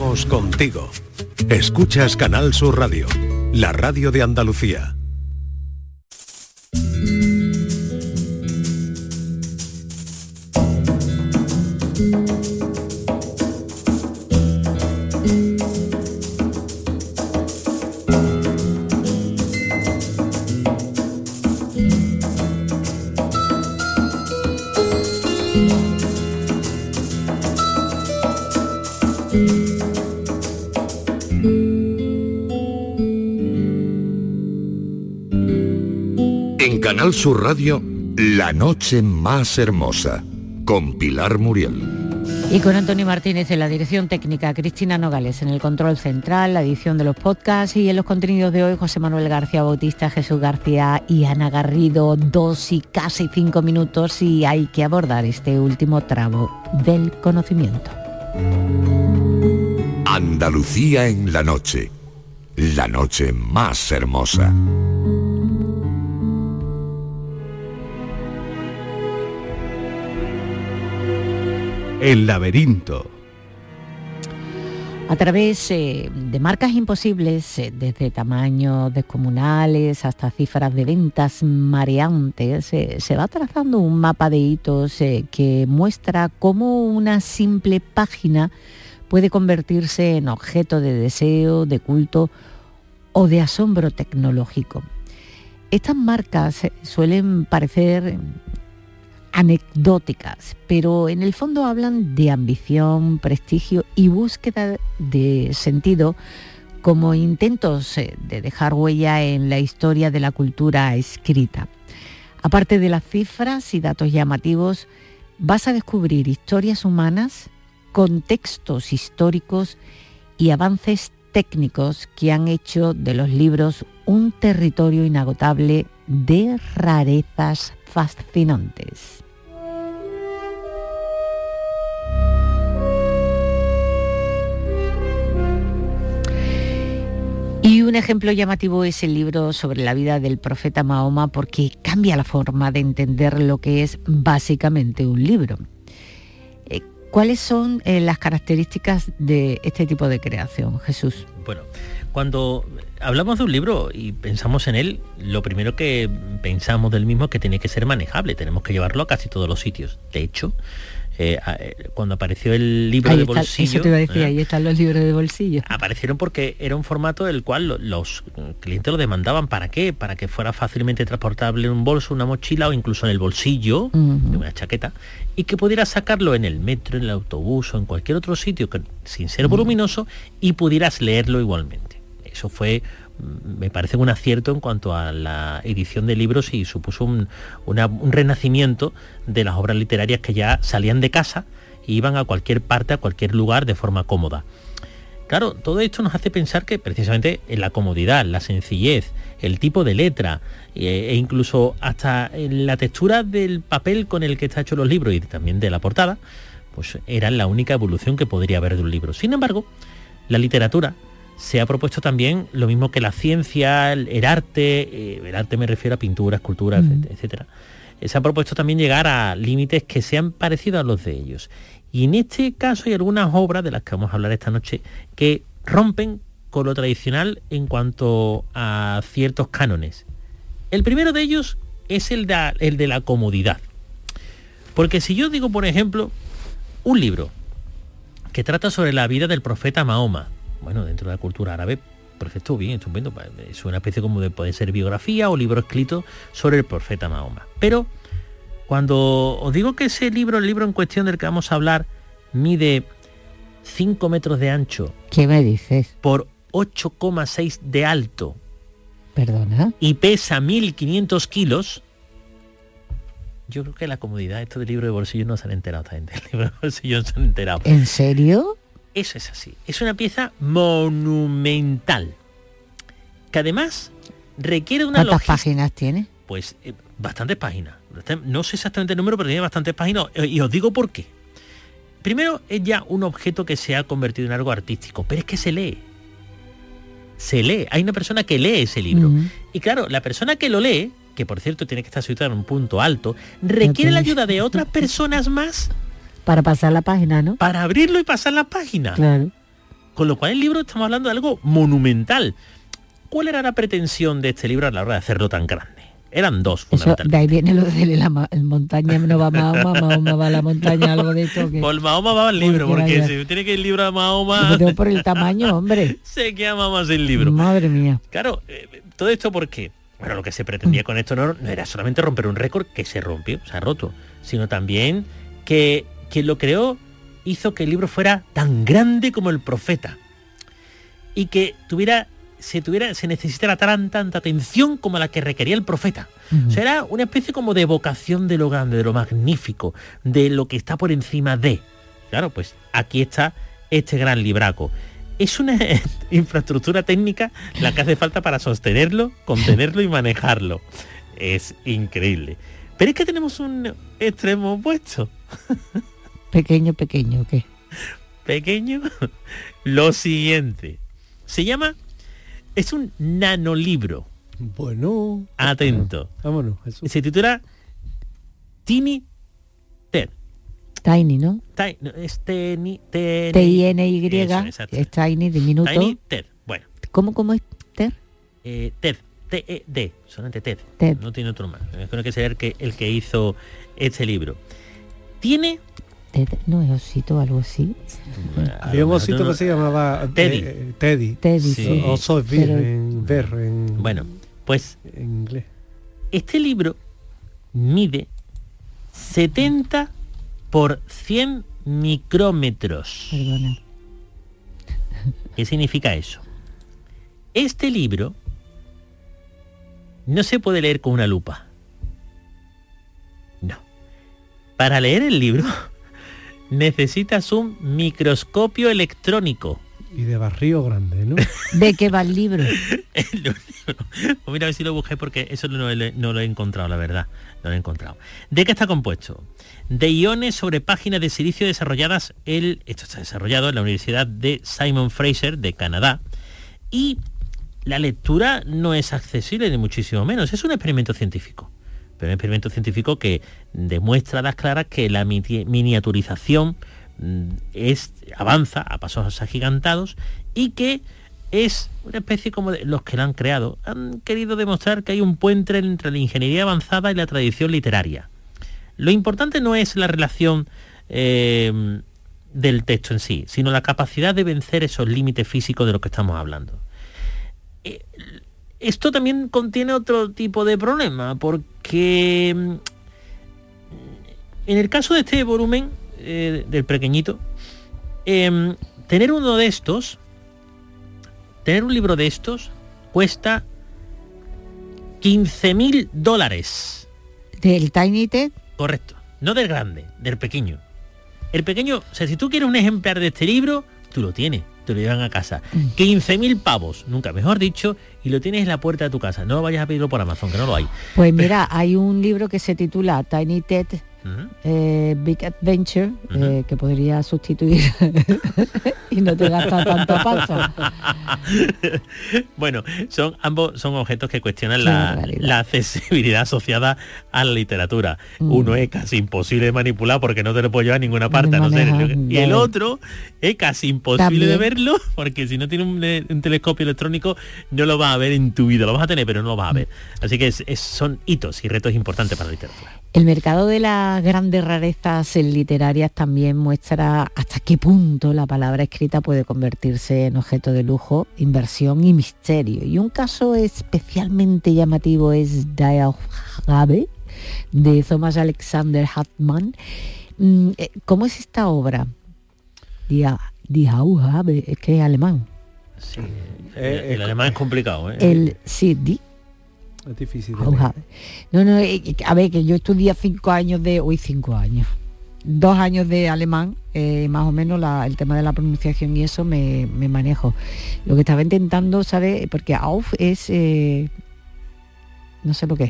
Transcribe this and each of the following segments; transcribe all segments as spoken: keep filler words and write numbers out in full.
Estamos contigo. Escuchas Canal Sur Radio, la radio de Andalucía. Canal Sur Radio, La Noche Más Hermosa, con Pilar Muriel. Y con Antonio Martínez en la dirección técnica, Cristina Nogales en el control central, la edición de los podcasts, y en los contenidos de hoy José Manuel García Bautista, Jesús García y Ana Garrido. Dos y casi cinco minutos y hay que abordar este último tramo del conocimiento. Andalucía en la noche, la noche más hermosa. El laberinto. A través eh, de marcas imposibles, eh, desde tamaños descomunales hasta cifras de ventas mareantes, eh, se va trazando un mapa de hitos eh, que muestra cómo una simple página puede convertirse en objeto de deseo, de culto o de asombro tecnológico. Estas marcas eh, suelen parecer anecdóticas, pero en el fondo hablan de ambición, prestigio y búsqueda de sentido como intentos de dejar huella en la historia de la cultura escrita. Aparte de las cifras y datos llamativos, vas a descubrir historias humanas, contextos históricos y avances técnicos que han hecho de los libros un territorio inagotable de rarezas fascinantes. Y un ejemplo llamativo es el libro sobre la vida del profeta Mahoma, porque cambia la forma de entender lo que es básicamente un libro. Eh, ¿Cuáles son eh, las características de este tipo de creación, Jesús? Bueno, cuando hablamos de un libro y pensamos en él, lo primero que pensamos del mismo es que tiene que ser manejable, tenemos que llevarlo a casi todos los sitios. De hecho, eh, cuando apareció el libro ahí de está, bolsillo... Eso te iba a decir, ¿eh? ahí están los libros de bolsillo. Aparecieron porque era un formato del cual los clientes lo demandaban. ¿Para qué? Para que fuera fácilmente transportable en un bolso, una mochila o incluso en el bolsillo uh-huh. de una chaqueta, y que pudiera sacarlo en el metro, en el autobús o en cualquier otro sitio que, sin ser voluminoso, y pudieras leerlo igualmente. Eso fue, me parece, un acierto en cuanto a la edición de libros y supuso un, una, un renacimiento de las obras literarias que ya salían de casa e iban a cualquier parte, a cualquier lugar de forma cómoda. Claro, todo esto nos hace pensar que precisamente en la comodidad, la sencillez, el tipo de letra e incluso hasta en la textura del papel con el que está hecho los libros y también de la portada, pues era la única evolución que podría haber de un libro. Sin embargo, la literatura se ha propuesto también lo mismo que la ciencia, el, el arte, eh, el arte me refiero a pintura, escultura, mm. etcétera. Se ha propuesto también llegar a límites que sean parecidos a los de ellos. Y en este caso hay algunas obras de las que vamos a hablar esta noche que rompen con lo tradicional en cuanto a ciertos cánones. El primero de ellos es el de, el de la comodidad. Porque si yo digo, por ejemplo, un libro que trata sobre la vida del profeta Mahoma, bueno, dentro de la cultura árabe, perfecto, bien, estupendo, es una especie como de, puede ser biografía o libro escrito sobre el profeta Mahoma. Pero cuando os digo que ese libro, el libro en cuestión del que vamos a hablar, mide cinco metros de ancho. ¿Qué me dices? Por ocho coma seis de alto. ¿Perdona? Y pesa mil quinientos kilos. Yo creo que la comodidad, esto del libro de bolsillo no se han enterado esta gente. El libro de bolsillo no se han enterado. ¿En serio? Eso es así. Es una pieza monumental. Que además requiere una ¿Cuántas logística. páginas tiene? Pues eh, bastantes páginas. No sé exactamente el número, pero tiene bastantes páginas. Y os digo por qué. Primero, es ya un objeto que se ha convertido en algo artístico, pero es que se lee. Se lee. Hay una persona que lee ese libro. Uh-huh. Y claro, la persona que lo lee, que por cierto tiene que estar situada en un punto alto, requiere la ayuda de otras personas más para pasar la página, ¿no? Para abrirlo y pasar la página. Claro. Con lo cual el libro, estamos hablando de algo monumental. ¿Cuál era la pretensión de este libro a la hora de hacerlo tan grande? Eran dos, fundamentalmente. Eso, de ahí viene lo de la ma- montaña, no va Mahoma, Mahoma va a la montaña, algo de esto. Que... Por Mahoma va el libro, porque porque vaya. si tiene que ir el libro a Mahoma... Pero por el tamaño, hombre. Se llama más el libro. Madre mía. Claro, eh, todo esto porque, bueno, lo que se pretendía con esto no, no era solamente romper un récord que se rompió, se ha roto, sino también que quien lo creó hizo que el libro fuera tan grande como el Profeta y que tuviera se tuviera se necesitara tan, tanta atención como la que requería el Profeta. Uh-huh. O sea, era una especie como de evocación de lo grande, de lo magnífico, de lo que está por encima de. Claro, pues aquí está este gran libraco. Es una infraestructura técnica la que hace falta para sostenerlo, contenerlo y manejarlo. Es increíble. Pero es que tenemos un extremo opuesto. Pequeño, pequeño, ¿qué? Pequeño. Lo siguiente. Se llama... Es un nanolibro. Bueno. Atento. Vámonos, Jesús. Se titula Tiny Ted. Tiny, ¿no? Tiny, no, es Tiny, Tiny. T I N Y, Eso, es Tiny, diminuto. Tiny Ted. Bueno. ¿Cómo, cómo es Ted? Eh, Ted. T E D. Solamente Ted. Ted. No tiene otro más. Creo que es el que, el que hizo este libro. Tiene... Ted, no es osito, algo así. Había un osito no, que se llamaba Teddy. Eh, Teddy. Teddy, sí. sí. Oso es vir, Pero... en ver, en... Bueno, pues... En inglés. Este libro mide setenta por cien micrómetros. Perdona. ¿Qué significa eso? Este libro no se puede leer con una lupa. No. Para leer el libro necesitas un microscopio electrónico. Y de barrio grande, ¿no? ¿De qué va el libro? El libro. Pues mira, a ver si lo busqué porque eso no lo, he, no lo he encontrado, la verdad. No lo he encontrado. ¿De qué está compuesto? De iones sobre páginas de silicio desarrolladas, el, esto está desarrollado en la Universidad de Simon Fraser de Canadá. Y la lectura no es accesible ni muchísimo menos. Es un experimento científico. Pero un experimento científico que demuestra a las claras que la miniaturización es, avanza a pasos agigantados y que es una especie como de los que la han creado. Han querido demostrar que hay un puente entre la ingeniería avanzada y la tradición literaria. Lo importante no es la relación eh, del texto en sí, sino la capacidad de vencer esos límites físicos de los que estamos hablando. Eh, Esto también contiene otro tipo de problema, porque en el caso de este volumen, eh, del pequeñito, eh, tener uno de estos, tener un libro de estos, cuesta quince mil dólares. ¿Del Tiny Ted? Correcto. No del grande, del pequeño. El pequeño, o sea, si tú quieres un ejemplar de este libro, tú lo tienes. Te lo llevan a casa. quince mil pavos, nunca mejor dicho, y lo tienes en la puerta de tu casa. No vayas a pedirlo por Amazon, que no lo hay. Pues mira, hay un libro que se titula Tiny Ted, Uh-huh. eh, Big Adventure, Uh-huh. eh, que podría sustituir y no te gasta tanto pasta. Bueno, son ambos son objetos que cuestionan la, la accesibilidad asociada a la literatura. Mm. Uno es casi imposible de manipular porque no te lo puedes llevar a ninguna parte, a no ser el, y el otro es casi imposible ¿También? de verlo porque si no tiene un, un telescopio electrónico no lo vas a ver en tu vida. Lo vas a tener, pero no lo vas a ver. Así que es, es, son hitos y retos importantes para la literatura. El mercado de las grandes rarezas literarias también muestra hasta qué punto la palabra escrita puede convertirse en objeto de lujo, inversión y misterio. Y un caso especialmente llamativo es Die Aufgabe, de Thomas Alexander Hartmann. ¿Cómo es esta obra? Die Aufgabe, es que es alemán. Sí, el, el, el alemán es complicado, ¿eh? El, sí, die Es difícil. No, no, a ver, que yo estudié cinco años de... Uy, cinco años. Dos años de alemán, eh, más o menos la, el tema de la pronunciación y eso me, me manejo. Lo que estaba intentando, ¿sabes? Porque auf es... Eh, no sé lo que es.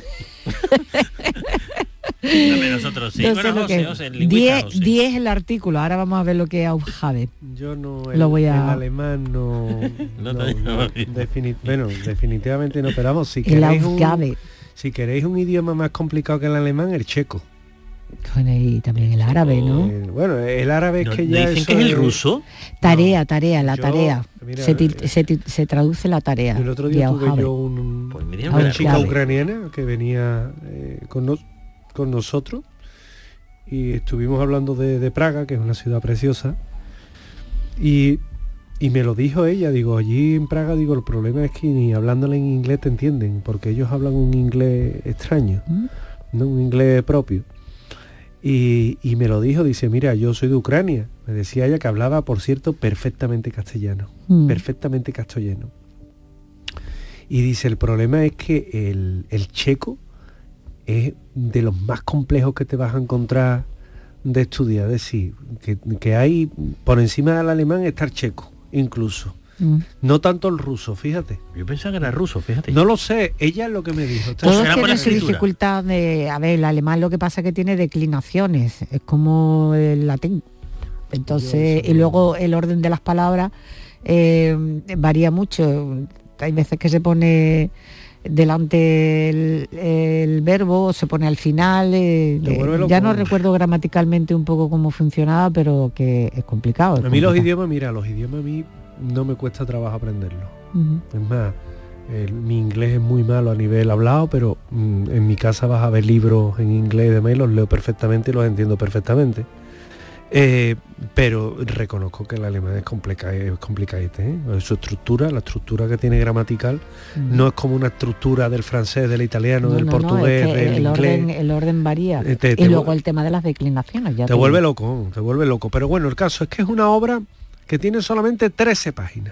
No, nosotros sí. No bueno, sé José, lo José, diez es el artículo. Ahora vamos a ver lo que es Aufgabe. Yo no, el, lo voy a... el alemán no... no, no, no, no defini bueno, definitivamente no, pero vamos, si queréis, un, si queréis un idioma más complicado que el alemán, el checo. Bueno, y también el árabe, ¿no? El- bueno, el árabe es ¿No, que no ya dicen eso que es el ruso? Tarea, tarea, la Yo, tarea. mira, se, ti- eh, se, ti- se traduce la tarea. El otro día de tuve Aujabe. yo un, Pues me dijeron Ahora, una que chica clave. ucraniana que venía eh, con, nos- con nosotros y estuvimos hablando de, de Praga, que es una ciudad preciosa, y, y me lo dijo ella, digo, allí en Praga, digo, el problema es que ni hablándole en inglés te entienden, porque ellos hablan un inglés extraño, ¿Mm? no un inglés propio. Y, y me lo dijo, dice, mira, yo soy de Ucrania. Me decía ella que hablaba, por cierto, perfectamente castellano, Mm. perfectamente castellano. Y dice, el problema es que el, el checo es de los más complejos que te vas a encontrar de estudiar. Es decir, que, que hay, por encima del alemán está el checo, incluso. Mm. No tanto el ruso, fíjate. Yo pensaba que era ruso, fíjate. No lo sé, ella es lo que me dijo. Pues Todos será por la tienen su escritura. dificultad de... A ver, el alemán lo que pasa es que tiene declinaciones, es como el latín. Entonces, y luego el orden de las palabras eh, varía mucho. Hay veces que se pone delante el, el verbo, o se pone al final. eh, Te vuelve eh, loco. ya no recuerdo gramaticalmente un poco cómo funcionaba, pero que es complicado. es A mí los complicado. idiomas, mira, los idiomas a mí no me cuesta trabajo aprenderlos. Ujú. Es más, el- mi inglés es muy malo a nivel hablado, pero mm, en mi casa vas a ver libros en inglés y demás, y los leo perfectamente y los entiendo perfectamente. Eh, pero reconozco que el alemán es, complica, es complicadito, ¿eh? Su estructura, la estructura que tiene gramatical, Mm. no es como una estructura del francés, del italiano, No, del no, no, portugués, es que del el inglés. orden, el orden varía. Eh, te- y te luego vu- el tema de las declinaciones. Ya Te vuelve loco, te vuelve loco. Pero bueno, el caso es que es una obra que tiene solamente trece páginas.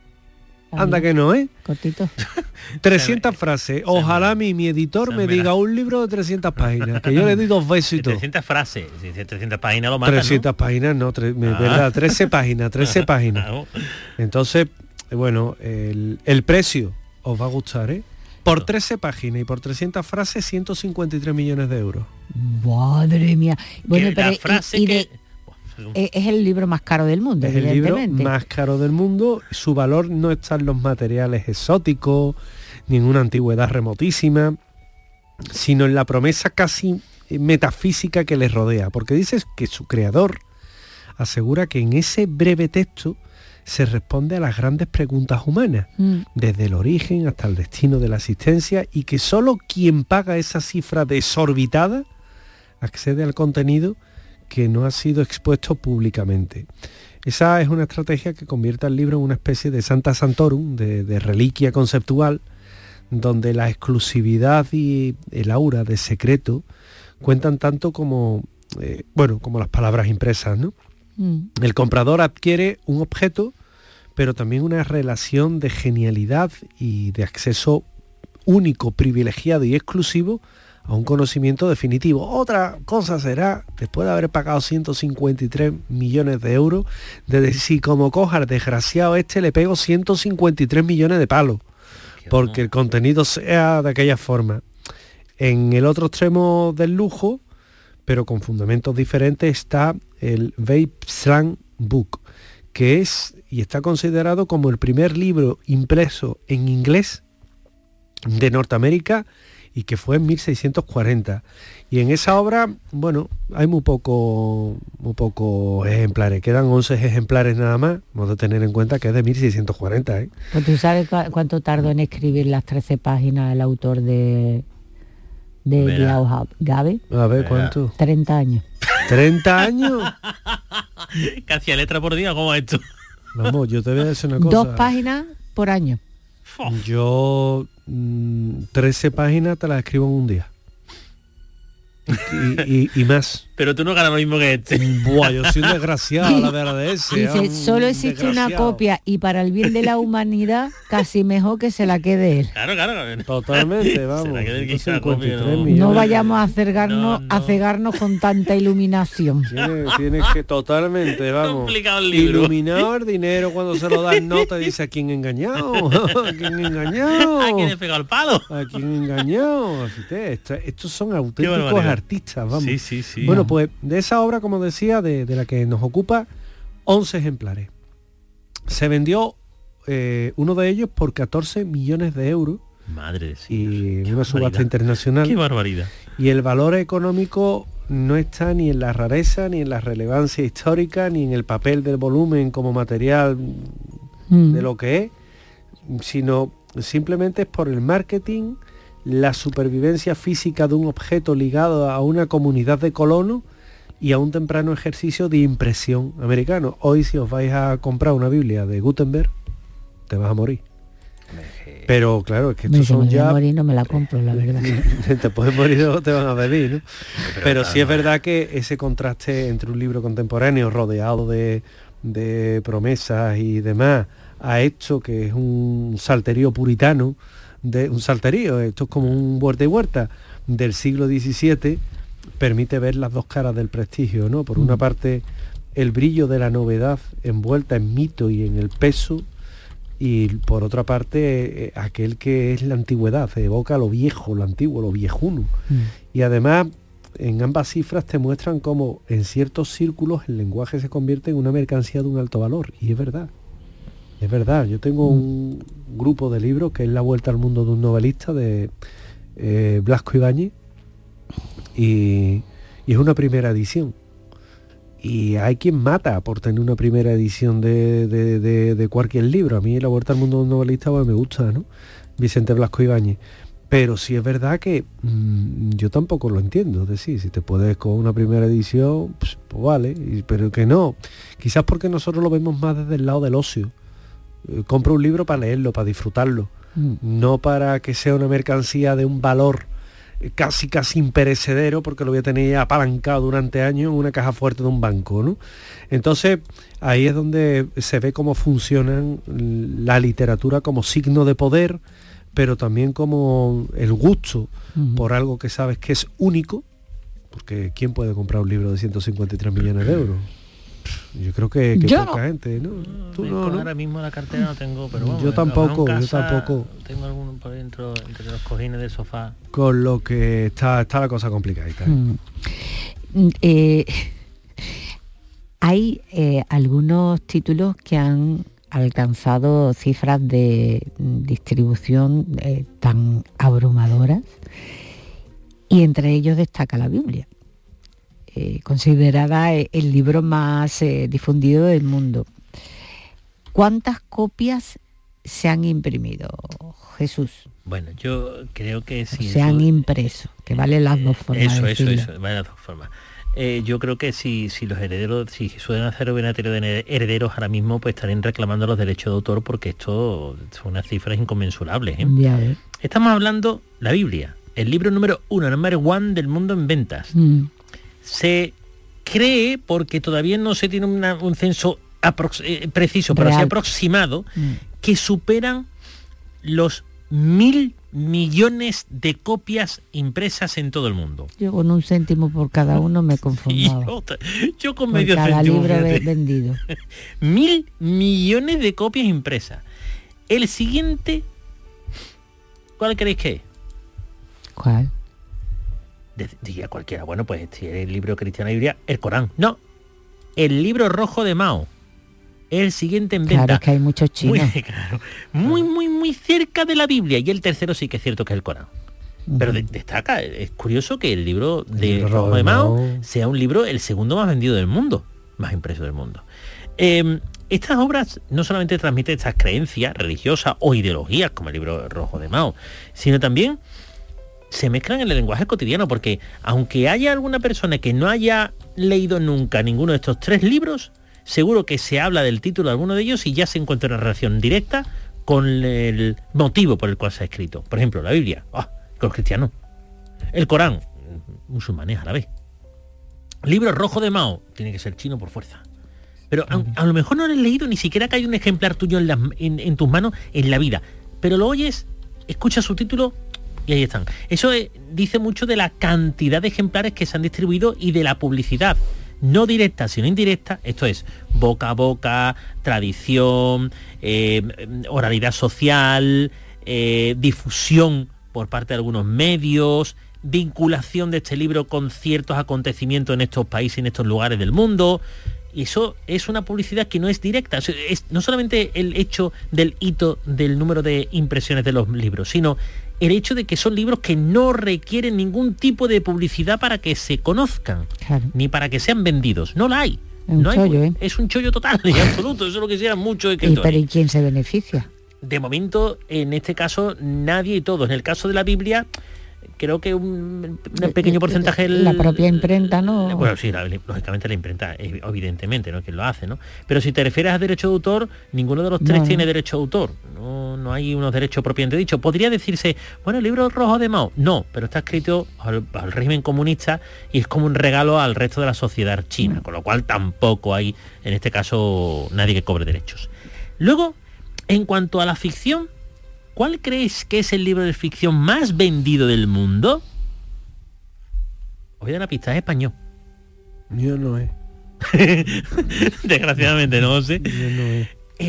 Anda que no, ¿eh? Cortito. trescientas frases. Ojalá mi, mi editor se me me diga la- un libro de trescientas páginas, que yo le doy dos besos y todo. trescientas frases, si dice trescientas páginas lo matan, trescientas páginas, no, tre- me- Ah. verdad, trece páginas, trece ¿no? páginas. Claro. Entonces, eh, bueno, el, el precio os va a gustar, ¿eh? Por trece páginas y por trescientas frases, ciento cincuenta y tres millones de euros. Madre mía. Bueno, Que pero la y- frase y que... de- eh, es el libro más caro del mundo, Es el libro evidentemente. más caro del mundo. Su valor no está en los materiales exóticos, ni en una antigüedad remotísima, sino en la promesa casi metafísica que le rodea. Porque dices que su creador asegura que en ese breve texto se responde a las grandes preguntas humanas, Mm. desde el origen hasta el destino de la existencia, y que solo quien paga esa cifra desorbitada accede al contenido que no ha sido expuesto públicamente. Esa es una estrategia que convierte al libro en una especie de Santa Santorum, de, de reliquia conceptual, donde la exclusividad y el aura de secreto cuentan tanto como, eh, bueno, como las palabras impresas, ¿no? Mm. El comprador adquiere un objeto, pero también una relación de genialidad y de acceso único, privilegiado y exclusivo a un conocimiento definitivo. Otra cosa será, después de haber pagado ciento cincuenta y tres millones de euros, de decir, como coja al desgraciado este, le pego ciento cincuenta y tres millones de palos, porque el contenido sea de aquella forma. En el otro extremo del lujo, pero con fundamentos diferentes, está el Weibslang Book, que es y está considerado como el primer libro impreso en inglés de Norteamérica, y que fue en mil seiscientos cuarenta. Y en esa obra, bueno, hay muy poco, muy pocos ejemplares, quedan once ejemplares nada más. Hemos de tener en cuenta que es de mil seiscientos cuarenta, ¿eh? Pues tú sabes cu- cuánto tardó en escribir las trece páginas el autor de de Verá. Gabe. A ver, Verá. ¿cuánto? treinta años. ¿treinta años? Casi a letra por día, ¿cómo es esto? Vamos, yo te voy a decir una cosa. Dos páginas por año. Yo mm, trece páginas te las escribo en un día. Y, y- y más. Pero tú no ganas lo mismo que este. Buah, yo soy un desgraciado, la verdad de ese. Dice, un solo existe una desgraciado. copia y para el bien de la humanidad casi mejor que se la quede él. Claro, claro. Totalmente, vamos. Será que del que ciento hizo la cincuenta y tres copia, no. millones. No vayamos a cegarnos, No, no. a cegarnos con tanta iluminación. Tienes, tienes que totalmente, vamos. Complicado el libro. Iluminado el dinero cuando se lo dan, no te dice a quién engañado. A quién engañado. ¿A quién le pegado el palo? A quién engañado. Fíjate, esto- estos son auténticos barbaridad. artistas, vamos. Sí, sí, sí. Bueno, pues de esa obra, como decía, de, de la que nos ocupa, once ejemplares. Se vendió eh, uno de ellos por catorce millones de euros Madre de y Dios, qué una subasta barbaridad. internacional. Qué barbaridad. Y el valor económico no está ni en la rareza, ni en la relevancia histórica, ni en el papel del volumen como material mm. de lo que es, sino simplemente es por el marketing, la supervivencia física de un objeto ligado a una comunidad de colonos y a un temprano ejercicio de impresión americano. Hoy si os vais a comprar una Biblia de Gutenberg, te vas a morir. Pero claro, es que estos son ya... morir no me la compro, la verdad. Te puedes morir o te van a pedir, ¿no? Pero, Pero sí es verdad que ese contraste entre un libro contemporáneo rodeado de, de promesas y demás a esto que es un salterío puritano, de un salterío, esto es como un huerta y huerta del siglo diecisiete, permite ver las dos caras del prestigio, ¿no? Por una parte, el brillo de la novedad envuelta en mito y en el peso, y por otra parte, eh, aquel que es la antigüedad, evoca lo viejo, lo antiguo, lo viejuno. Mm. Y además, en ambas cifras te muestran cómo en ciertos círculos el lenguaje se convierte en una mercancía de un alto valor, y es verdad. Es verdad, yo tengo un grupo de libros que es La vuelta al mundo de un novelista de eh, Blasco Ibáñez y, y es una primera edición. Y hay quien mata por tener una primera edición de, de, de, de cualquier libro. A mí La vuelta al mundo de un novelista pues, me gusta, ¿no? Vicente Blasco Ibáñez. Pero sí es verdad que mmm, yo tampoco lo entiendo. Es decir, si te puedes con una primera edición, pues, pues vale, y, pero que no. Quizás porque nosotros lo vemos más desde el lado del ocio. Compro un libro para leerlo, para disfrutarlo, mm. no para que sea una mercancía de un valor casi casi imperecedero, porque lo voy a tener apalancado durante años en una caja fuerte de un banco, ¿no? Entonces ahí es donde se ve cómo funcionan la literatura como signo de poder, pero también como el gusto mm. por algo que sabes que es único, porque ¿quién puede comprar un libro de ciento cincuenta y tres millones de euros? Yo creo que, que yo poca no. gente, ¿no? Tú no, no, ¿no? Ahora mismo la cartera no tengo, pero bueno, yo tampoco, casa, yo tampoco. Tengo alguno por dentro entre los cojines del sofá. Con lo que está, está la cosa complicadita. Mm. Eh, hay eh, algunos títulos que han alcanzado cifras de distribución eh, tan abrumadoras, y entre ellos destaca la Biblia. Eh, considerada el libro más eh, difundido del mundo. ¿Cuántas copias se han imprimido, Jesús? Bueno, yo creo que sí. Se han impreso, que vale las dos formas. Eso, de eso, decirlo. eso, vale las dos formas. Eh, yo creo que si, si los herederos, si suelen hacer obligatorio de herederos ahora mismo, pues estarían reclamando los derechos de autor, porque esto son unas cifras inconmensurables, ¿eh? Ya ves. Estamos hablando la Biblia, el libro número uno, number one del mundo en ventas. Mm. Se cree, porque todavía no se tiene una, un censo aprox- eh, preciso, pero así aproximado, mm. que superan los mil millones de copias impresas en todo el mundo. Yo con un céntimo por cada uno me conformaba. Yo, yo con por medio cada céntimo. libro fíjate. Vendido. Mil millones de copias impresas. El siguiente, ¿cuál creéis que es? ¿Cuál? Diría cualquiera, bueno, pues si es el libro cristiano diría el Corán. No, el libro rojo de Mao. El siguiente en venta. Claro, es que hay muchos chinos. Muy, claro, muy, muy, muy cerca de la Biblia. Y el tercero sí que es cierto que es el Corán. Uh-huh. Pero de, destaca, es curioso que el libro de el rojo de Mao, Mao sea un libro, el segundo más vendido del mundo, más impreso del mundo. Eh, estas obras no solamente transmiten estas creencias religiosas o ideologías, como el libro rojo de Mao, sino también se mezclan en el lenguaje cotidiano, porque aunque haya alguna persona que no haya leído nunca ninguno de estos tres libros, seguro que se habla del título de alguno de ellos y ya se encuentra una relación directa con el motivo por el cual se ha escrito. Por ejemplo, la Biblia, oh, con los cristianos. El Corán, musulmanes árabes. Libro rojo de Mao, tiene que ser chino por fuerza. Pero a, a lo mejor no lo has leído, ni siquiera que hay un ejemplar tuyo en, las, en, en tus manos en la vida. Pero lo oyes, escuchas su título y ahí están. Eso eh, dice mucho de la cantidad de ejemplares que se han distribuido y de la publicidad, no directa, sino indirecta. Esto es boca a boca, tradición, eh, oralidad social, eh, difusión por parte de algunos medios, vinculación de este libro con ciertos acontecimientos en estos países, en estos lugares del mundo. Y eso es una publicidad que no es directa. Es no solamente el hecho del hito del número de impresiones de los libros, sino el hecho de que son libros que no requieren ningún tipo de publicidad para que se conozcan, claro, ni para que sean vendidos. No la hay. Es un no chollo, hay, ¿eh? Es un chollo total y absoluto. Eso es lo que quisieran muchos escritores. ¿Pero y quién se beneficia? De momento, en este caso, nadie y todos. En el caso de la Biblia, creo que un, un pequeño porcentaje... El, la propia imprenta, ¿no? Bueno, sí, la, lógicamente la imprenta, evidentemente, ¿no? Quien lo hace, ¿no? Pero si te refieres a derecho de autor, ninguno de los tres no, tiene no. derecho de autor. No, no hay unos derechos propiamente dicho. Podría decirse, bueno, el libro rojo de Mao. No, pero está escrito al, al régimen comunista y es como un regalo al resto de la sociedad china, mm. con lo cual tampoco hay, en este caso, nadie que cobre derechos. Luego, en cuanto a la ficción, ¿cuál creéis que es el libro de ficción más vendido del mundo? Os voy a dar una pista, es español. Mío no es. Desgraciadamente no sé. Mío no es.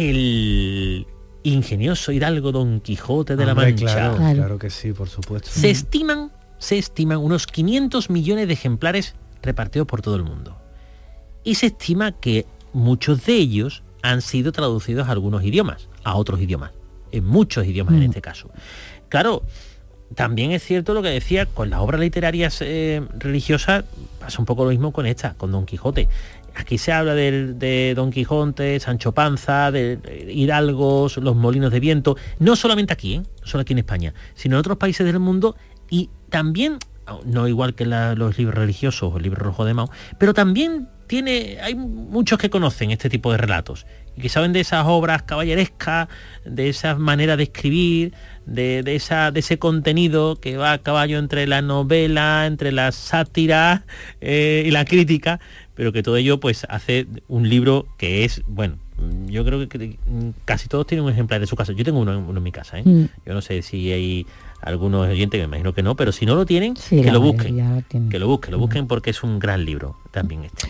El ingenioso hidalgo Don Quijote de Hombre, la Mancha. Claro, claro, claro que sí, por supuesto. Se estiman, se estiman unos quinientos millones de ejemplares repartidos por todo el mundo. Y se estima que muchos de ellos han sido traducidos a algunos idiomas, a otros idiomas, en muchos idiomas mm. en este caso. Claro, también es cierto lo que decía, con las obras literarias eh, religiosas pasa un poco lo mismo con esta, con Don Quijote. Aquí se habla de, de Don Quijote, Sancho Panza, de, de hidalgos, los molinos de viento, no solamente aquí, ¿eh? no solo aquí en España, sino en otros países del mundo, y también, no igual que la, los libros religiosos o el libro rojo de Mao, pero también tiene, hay muchos que conocen este tipo de relatos y que saben de esas obras caballerescas, de esas maneras de escribir, de, de, esa, de ese contenido que va a caballo entre la novela, entre la sátira eh, y la crítica, pero que todo ello pues hace un libro que es, bueno, yo creo que casi todos tienen un ejemplar de su casa. Yo tengo uno, uno en mi casa, ¿eh? Mm. Yo no sé si hay algunos oyentes, que me imagino que no, pero si no lo tienen, sí, que, lo busquen, lo que lo busquen, lo busquen porque es un gran libro también este.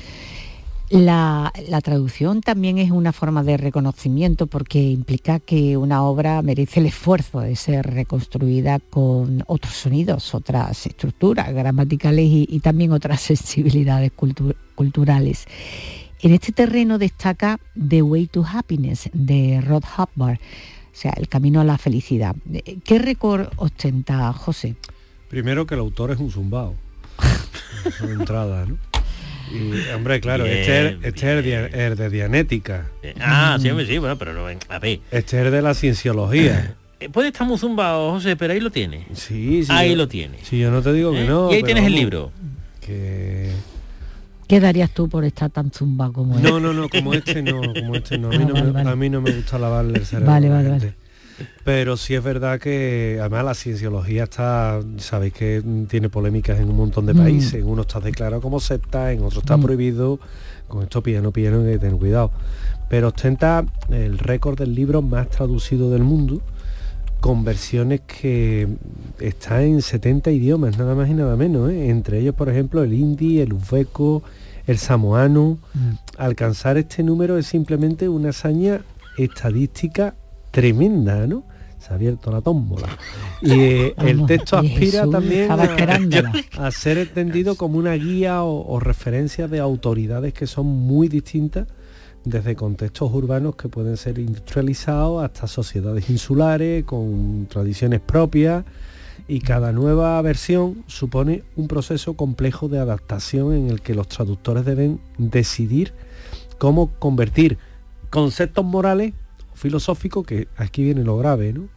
La, la traducción también es una forma de reconocimiento porque implica que una obra merece el esfuerzo de ser reconstruida con otros sonidos, otras estructuras gramaticales y, y también otras sensibilidades cultu- culturales. En este terreno destaca The Way to Happiness de Rod Hubbard, o sea, El camino a la felicidad. ¿Qué récord ostenta, José? Primero que el autor es un zumbao. Eso de entrada, ¿no? Y, hombre, claro, bien, este, es, este es el, el de Dianética. Ah, sí, sí, bueno, pero no, a ver. Este es de la cienciología. Puede estar muy zumbado, José, pero ahí lo tiene. Sí, sí. Ahí yo, lo tiene. Sí, yo no te digo que no. Y ahí pero tienes vamos, el libro. Que... ¿Qué darías tú por estar tan zumbado como no, no, no, como este no, como este no. A mí, ah, no, vale, me, vale. A mí no me gusta lavarle el cerebro. Vale, vale, vale. Pero sí es verdad que además la cienciología está, sabéis que tiene polémicas en un montón de países, mm. en uno está declarado como secta, en otro está mm. prohibido, con esto pillan, no pillan, hay que tener cuidado. Pero ostenta el récord del libro más traducido del mundo, con versiones que están en setenta idiomas, nada más y nada menos, ¿eh? Entre ellos, por ejemplo, el hindi, el uzbeko, el samoano. Mm. Alcanzar este número es simplemente una hazaña estadística tremenda, ¿no? Se ha abierto la tómbola. Y eh, el texto aspira Jesús, también a, a ser entendido como una guía o, o referencia de autoridades que son muy distintas, desde contextos urbanos que pueden ser industrializados hasta sociedades insulares con tradiciones propias, y cada nueva versión supone un proceso complejo de adaptación en el que los traductores deben decidir cómo convertir conceptos morales filosófico, que aquí viene lo grave, ¿no?,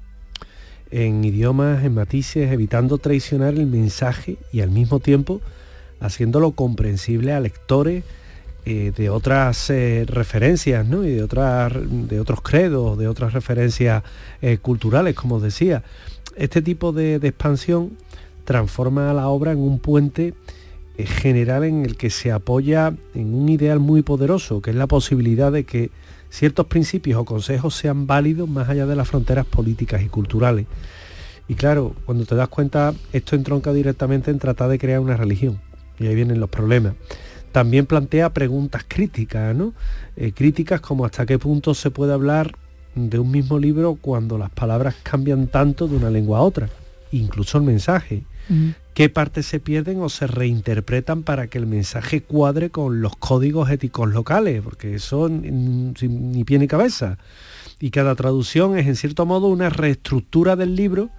en idiomas, en matices, evitando traicionar el mensaje y al mismo tiempo haciéndolo comprensible a lectores eh, de otras eh, referencias, ¿no?, y de otras, de otros credos, de otras referencias eh, culturales, como os decía. Este tipo de, de expansión transforma a la obra en un puente eh, general en el que se apoya en un ideal muy poderoso, que es la posibilidad de que ciertos principios o consejos sean válidos más allá de las fronteras políticas y culturales. Y claro, cuando te das cuenta, esto entronca directamente en tratar de crear una religión, y ahí vienen los problemas. También plantea preguntas críticas, ¿no? Eh, críticas como hasta qué punto se puede hablar de un mismo libro cuando las palabras cambian tanto de una lengua a otra, incluso el mensaje. Mm. ¿Qué partes se pierden o se reinterpretan para que el mensaje cuadre con los códigos éticos locales? Porque eso sin ni pie ni cabeza. Y cada traducción es en cierto modo una reestructura del libro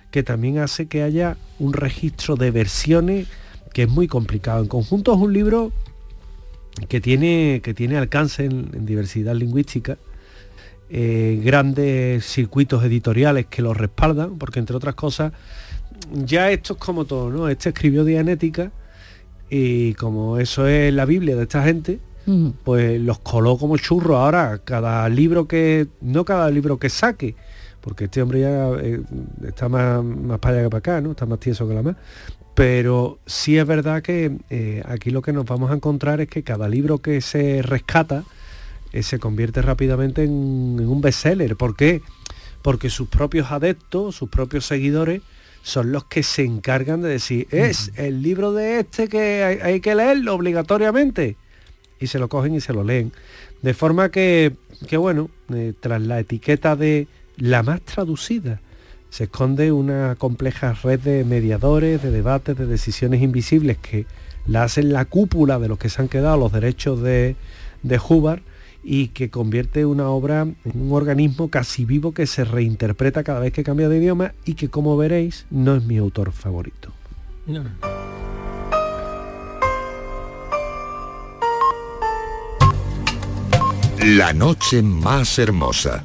que también hace que haya un registro de versiones que es muy complicado. En conjunto es un libro que tiene, que tiene alcance en, en diversidad lingüística, eh, grandes circuitos editoriales que lo respaldan, porque entre otras cosas, ya esto es como todo, ¿no? Este escribió Dianética y como eso es la Biblia de esta gente, mm. pues los coló como churros. Ahora, cada libro que, no cada libro que saque, porque este hombre ya eh, está más, más para allá que para acá, ¿no? Está más tieso que la más. Pero sí es verdad que eh, aquí lo que nos vamos a encontrar es que cada libro que se rescata eh, se convierte rápidamente en, en un bestseller. ¿Por qué? Porque sus propios adeptos, sus propios seguidores, son los que se encargan de decir, es el libro de este que hay, hay que leerlo obligatoriamente. Y se lo cogen y se lo leen. De forma que, que bueno, eh, tras la etiqueta de la más traducida, se esconde una compleja red de mediadores, de debates, de decisiones invisibles que la hacen la cúpula de los que se han quedado los derechos de, de Hubbard, y que convierte una obra en un organismo casi vivo que se reinterpreta cada vez que cambia de idioma y que, como veréis, no es mi autor favorito. No. La noche más hermosa.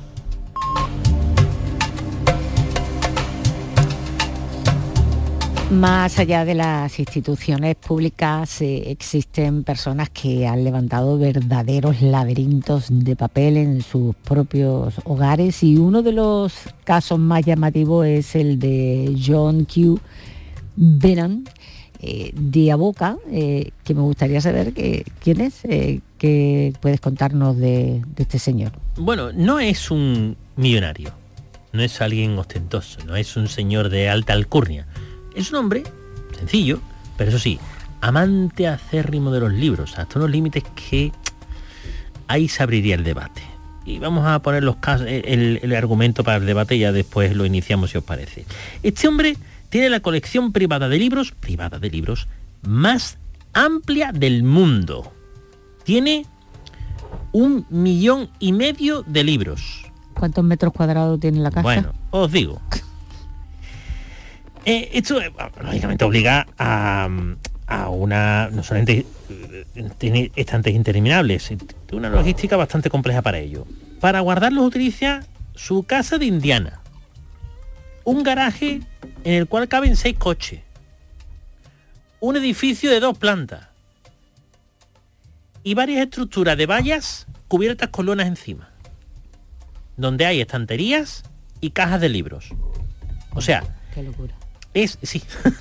Más allá de las instituciones públicas, eh, existen personas que han levantado verdaderos laberintos de papel en sus propios hogares, y uno de los casos más llamativos es el de John Q. Brennan, eh, de Avoca, eh, que me gustaría saber que, quién es, eh, qué puedes contarnos de, de este señor. Bueno, no es un millonario, no es alguien ostentoso, no es un señor de alta alcurnia. Es un hombre sencillo, pero eso sí, amante acérrimo de los libros, hasta unos límites que ahí se abriría el debate. Y vamos a poner los casos, el, el argumento para el debate y ya después lo iniciamos, si os parece. Este hombre tiene la colección privada de libros, privada de libros, más amplia del mundo. Tiene un millón y medio de libros. ¿Cuántos metros cuadrados tiene la casa? Bueno, os digo. Eh, esto, lógicamente, obliga a, a una... No solamente tiene estantes interminables, tiene una logística bastante compleja para ello. Para guardarlos utiliza su casa de Indiana, un garaje en el cual caben seis coches, un edificio de dos plantas y varias estructuras de vallas cubiertas con lonas encima, donde hay estanterías y cajas de libros. O sea... Qué locura. Es, sí,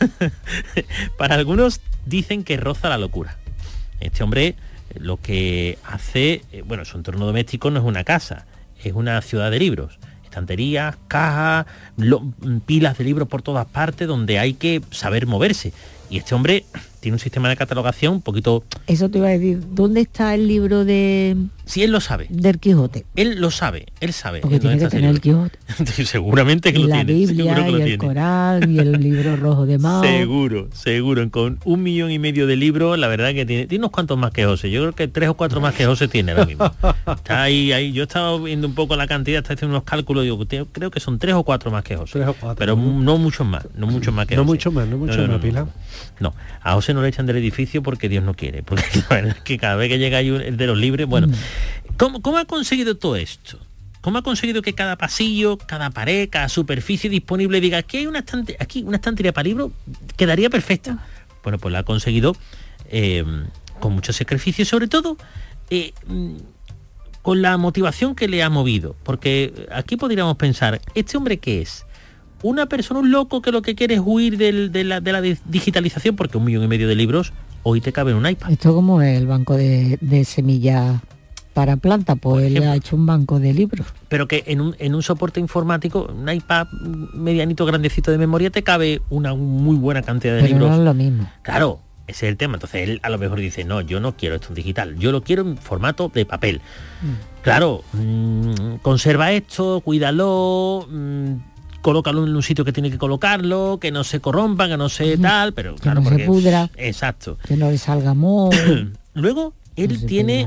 para algunos dicen que roza la locura. Este hombre lo que hace, bueno, su entorno doméstico no es una casa, es una ciudad de libros. Estanterías, cajas, lo, pilas de libros por todas partes donde hay que saber moverse. Y este hombre tiene un sistema de catalogación un poquito... Eso te iba a decir, ¿dónde está el libro de...? Sí, él lo sabe. Del Quijote. Él lo sabe, él sabe. Porque tiene que tener el Quijote. Seguramente que lo la tiene. Biblia, seguro que y lo el tiene. Corán y el libro rojo de Mao. Seguro, seguro. Con un millón y medio de libros, la verdad que tiene, tiene unos cuantos más que José. Yo creo que tres o cuatro más que José tiene ahora mismo. Está ahí, ahí. Yo he estado viendo un poco la cantidad, está haciendo unos cálculos, digo, creo que son tres o cuatro más que José. Tres o cuatro. Pero no muchos más, no muchos más que no José. Mucho más, no mucho no, no, más, no, Pilar. No, no, a José no le echan del edificio porque Dios no quiere. Porque la verdad es que cada vez que llega ahí el de los libres, bueno, ¿cómo, cómo ha conseguido todo esto? ¿Cómo ha conseguido que cada pasillo, cada pared, cada superficie disponible diga que hay una estante, aquí una estantería para libros quedaría perfecta? Bueno, pues la ha conseguido eh, con mucho sacrificio, sobre todo eh, con la motivación que le ha movido. Porque aquí podríamos pensar, ¿este hombre qué es? Una persona, un loco que lo que quiere es huir del, de, la, de la digitalización, porque un millón y medio de libros hoy te cabe en un iPad. Esto como el banco de, de semillas para planta, pues él ha hecho un banco de libros. Pero que en un, en un soporte informático, un iPad medianito grandecito de memoria, te cabe una muy buena cantidad de Pero libros. No es lo mismo. Claro, ese es el tema. Entonces él a lo mejor dice, no, yo no quiero esto en digital, yo lo quiero en formato de papel. Mm. Claro, mmm, conserva esto, cuídalo, mmm, colócalo en un sitio que tiene que colocarlo, que no se corrompa, que no se tal, pero que claro, no porque se pudra, exacto, que no le salga moho. Luego él no tiene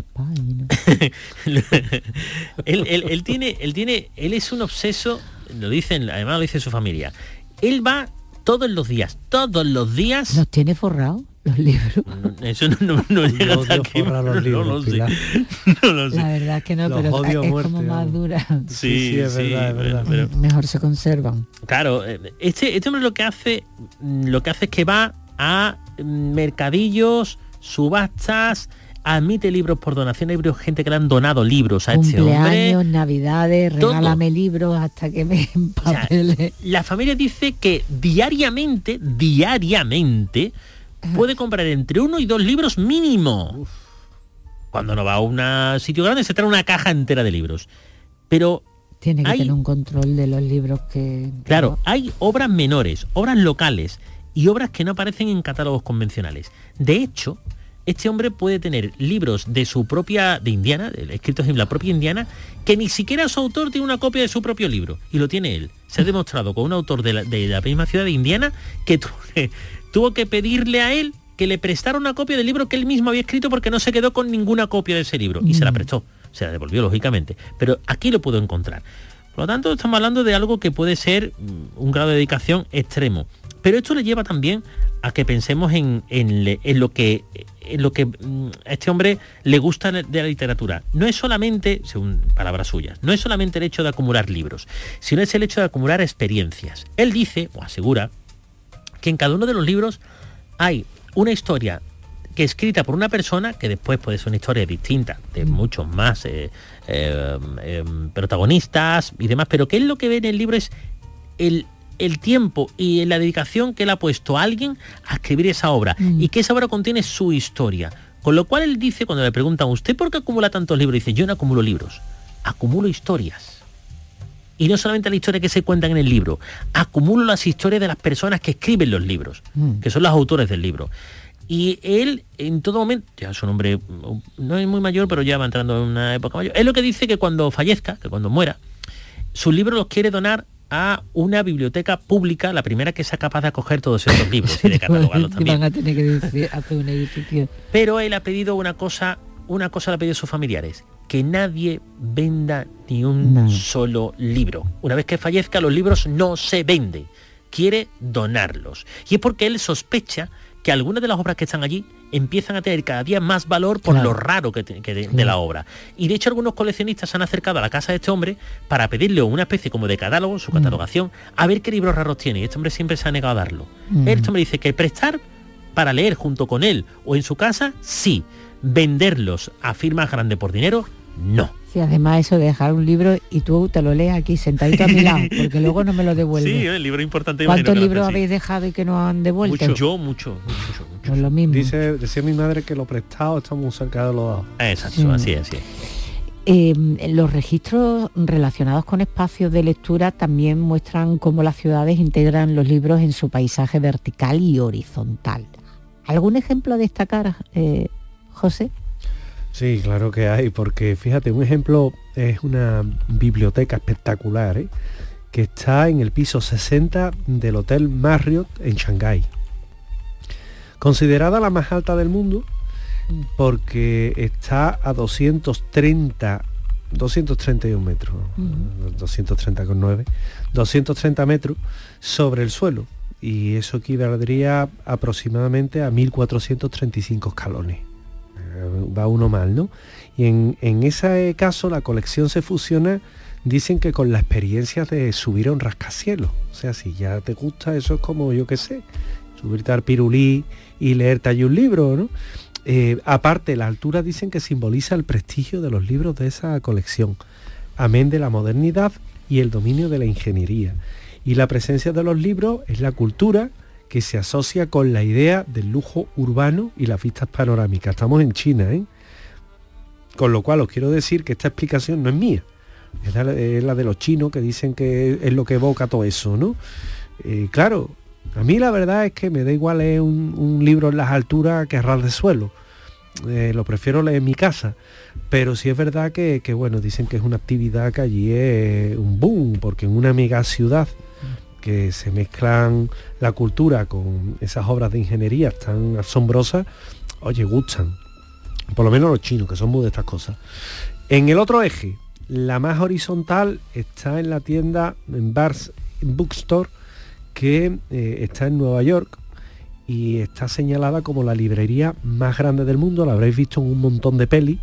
él, él, él tiene él tiene él es un obseso, lo dicen, además lo dice su familia, Él va todos los días, todos los días. ¿Los tiene forrados los libros? No, eso no, no, no llega hasta aquí. Los no, libros, no lo sé. Pilar. No lo sé. La verdad es que no, Los pero odio a es muerte, como más vamos. dura. Sí, Sí, sí, es sí, verdad, es verdad. pero- pero- Mejor se conservan. Claro, este, este hombre lo que hace, lo que hace es que va a mercadillos, subastas, admite libros por donación. Hay gente que le han donado libros a este Cumpleaños, hombre. navidades, todo. regálame libros hasta que me O sea, empapele. la familia dice que diariamente, diariamente, puede comprar entre uno y dos libros mínimo. Cuando no va a un sitio grande se trae una caja entera de libros. Pero Tiene que hay- tener un control de los libros que... claro, hay obras menores, obras locales y obras que no aparecen en catálogos convencionales. De hecho, este hombre puede tener libros de su propia, de Indiana, escritos en la propia Indiana, que ni siquiera su autor tiene una copia de su propio libro, y lo tiene él. Se ha demostrado con un autor de la, de la misma ciudad de Indiana que tu- tuvo que pedirle a él que le prestara una copia del libro que él mismo había escrito porque no se quedó con ninguna copia de ese libro, y se la prestó, se la devolvió lógicamente, pero aquí lo puedo encontrar. Por lo tanto, estamos hablando de algo que puede ser mm, un grado de dedicación extremo. Pero esto le lleva también a que pensemos en, en, le- en lo que en lo que mm, a este hombre le gusta de la literatura. No es solamente, según palabras suyas, no es solamente el hecho de acumular libros, sino es el hecho de acumular experiencias. Él dice, o asegura, que en cada uno de los libros hay una historia que escrita por una persona, que después puede ser una historia distinta, de muchos más eh, eh, eh, protagonistas y demás, pero que él lo que ve en el libro es el, el tiempo y la dedicación que él ha puesto a alguien a escribir esa obra, Mm. y que esa obra contiene su historia. Con lo cual él dice, cuando le preguntan, ¿usted por qué acumula tantos libros? Dice, yo no acumulo libros, acumulo historias. Y no solamente la historia que se cuentan en el libro, acumulo las historias de las personas que escriben los libros, Mm. que son los autores del libro. Y él, en todo momento, ya es un hombre, no es muy mayor, pero ya va entrando en una época mayor, es lo que dice que cuando fallezca, que cuando muera, sus libros los quiere donar a una biblioteca pública, la primera que sea capaz de acoger todos esos libros y de catalogarlos Y también. van a tener que decir- hacer un edificio. Pero él ha pedido una cosa, una cosa le ha pedido a sus familiares, que nadie venda ni un No. solo libro. Una vez que fallezca, los libros no se venden. Quiere donarlos. Y es porque él sospecha que algunas de las obras que están allí empiezan a tener cada día más valor por Claro. lo raro que, te- que de, de Claro. la obra. Y de hecho algunos coleccionistas se han acercado a la casa de este hombre para pedirle una especie como de catálogo, su catalogación, a ver qué libros raros tiene. Y este hombre siempre se ha negado a darlo. Mm. Este hombre dice que prestar para leer junto con él o en su casa, sí. Venderlos a firmas grandes por dinero, no. Sí, además eso de dejar un libro y tú te lo lees aquí sentadito a mi lado, porque luego no me lo devuelves. Sí, el libro importante. ¿Cuántos libros habéis dejado y que no han devuelto? Mucho. Yo, mucho, mucho, mucho. Pues lo mismo. Dice, decía mi madre que lo prestado está muy cerca de lo dado. Exacto, Sí. así es, así es. Eh, los registros relacionados con espacios de lectura también muestran cómo las ciudades integran los libros en su paisaje vertical y horizontal. ¿Algún ejemplo a destacar, eh, José? Sí, claro que hay, porque fíjate, un ejemplo es una biblioteca espectacular, ¿eh? Que está en el piso sesenta del Hotel Marriott en Shanghái. Considerada la más alta del mundo porque está a doscientos treinta, doscientos treinta y un metros, Ujú. doscientos treinta con nueve, doscientos treinta metros sobre el suelo, y eso equivaldría aproximadamente a mil cuatrocientos treinta y cinco escalones. Eh, Va uno mal, ¿no? Y en, en ese caso la colección se fusiona, dicen que con la experiencia de subir a un rascacielos. O sea, si ya te gusta, eso es como, yo qué sé, subirte al pirulí y leerte allí un libro, ¿no? Eh, aparte, la altura dicen que simboliza el prestigio de los libros de esa colección, amén de la modernidad y el dominio de la ingeniería. Y la presencia de los libros es la cultura que se asocia con la idea del lujo urbano y las vistas panorámicas. Estamos en China, ¿eh? Con lo cual os quiero decir que esta explicación no es mía, es la, es la de los chinos, que dicen que es lo que evoca todo eso, ¿no? Eh, claro, a mí la verdad es que me da igual leer un, un libro en las alturas que a ras de suelo. Eh, lo prefiero leer en mi casa, pero sí es verdad que, que, bueno, dicen que es una actividad que allí es un boom, porque en una mega ciudad que se mezclan la cultura con esas obras de ingeniería tan asombrosas, oye, gustan, por lo menos los chinos, que son muy de estas cosas. En el otro eje, la más horizontal, está en la tienda, en Barnes Bookstore, que eh, está en Nueva York y está señalada como la librería más grande del mundo, la habréis visto en un montón de pelis,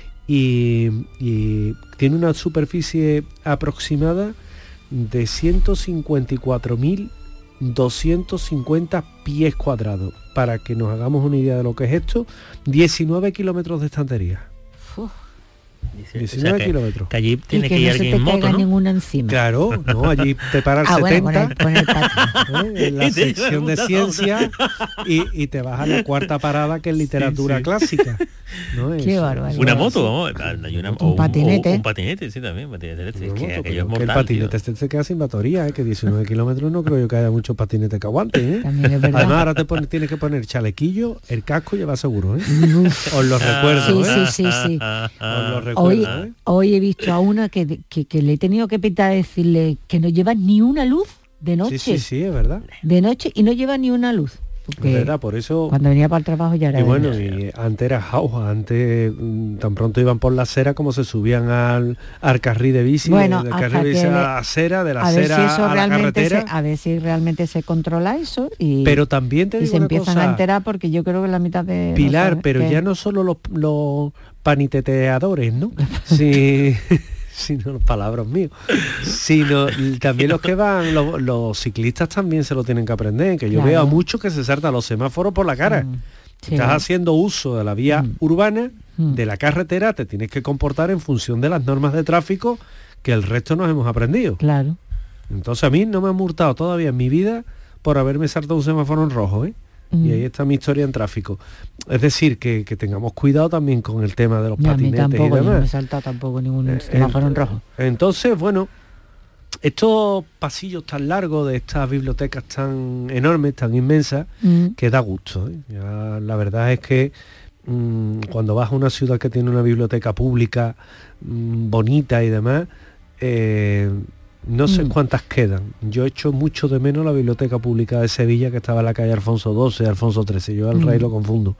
y, y tiene una superficie aproximada de ciento cincuenta y cuatro mil doscientos cincuenta pies cuadrados. Para que nos hagamos una idea de lo que es esto, diecinueve kilómetros de estantería. Uf. diecinueve o sea, que, kilómetros. que allí tiene y que, que ir no se alguien te en moto, caiga ¿no? ninguna encima. Claro, no, allí te paras Ah, setenta, bueno, con el, con el patín. ¿eh? en la Y te sección de lleva ciencia y, y te vas a la cuarta parada, que es literatura Sí, sí. clásica. ¿no? Qué Eso, barbaridad. Una eso, moto, vamos. Hay una, Un o patinete. o un patinete, sí, también. Patinete eléctrico. Una Es que moto, aquello es pero que el mortal, patinete tío. este se queda sin batería, ¿eh? Que diecinueve kilómetros no creo yo que haya muchos patinetes que aguanten, ¿eh? También es verdad. Además ahora te pones, tienes que poner chalequillo, el casco y lleva seguro, ¿eh? Uf. Os lo recuerdo, Sí, ¿eh? sí, sí, sí. Os lo Hoy, recuerdo, ¿eh? hoy he visto a una que, que, que le he tenido que pitar a decirle que no lleva ni una luz de noche. Sí, sí, sí, es verdad. De noche y no lleva ni una luz. Porque Es verdad, por eso... cuando venía para el trabajo ya era Y de bueno, noche. y antes era jauja, antes mm, tan pronto iban por la acera como se subían al, al carril de bici, Bueno, del hasta carril de bici que a le- la acera, de la a ver acera si eso a la realmente se, carretera. a ver si realmente se controla eso y, Pero también te y digo se una empiezan cosa, a enterar, porque yo creo que la mitad de Pilar, no sé, pero que- ya no solo los, los paniteteadores, ¿no? Sí, sino los palabras míos, sino también los que van, los, los ciclistas también se lo tienen que aprender, que yo Claro. veo a muchos que se saltan los semáforos por la cara. Mm, sí. Estás haciendo uso de la vía Mm. urbana, Mm. de la carretera, te tienes que comportar en función de las normas de tráfico que el resto nos hemos aprendido. Claro. Entonces a mí no me han multado todavía en mi vida por haberme saltado un semáforo en rojo, ¿eh? Mm. Y ahí está mi historia en tráfico. Es decir, que, que tengamos cuidado también con el tema de los Ni a mí patinetes tampoco, y yo no me he demás. saltado tampoco ningún Eh, semáforo en ent- rojo. Entonces, bueno, estos pasillos tan largos de estas bibliotecas tan enormes, tan inmensas, Mm. que da gusto, ¿eh? Ya, la verdad es que mm, cuando vas a una ciudad que tiene una biblioteca pública mm, bonita y demás, eh, no sé Mm. cuántas quedan. Yo echo mucho de menos la biblioteca pública de Sevilla, que estaba en la calle Alfonso doce, Alfonso trece. Yo al Mm. rey lo confundo.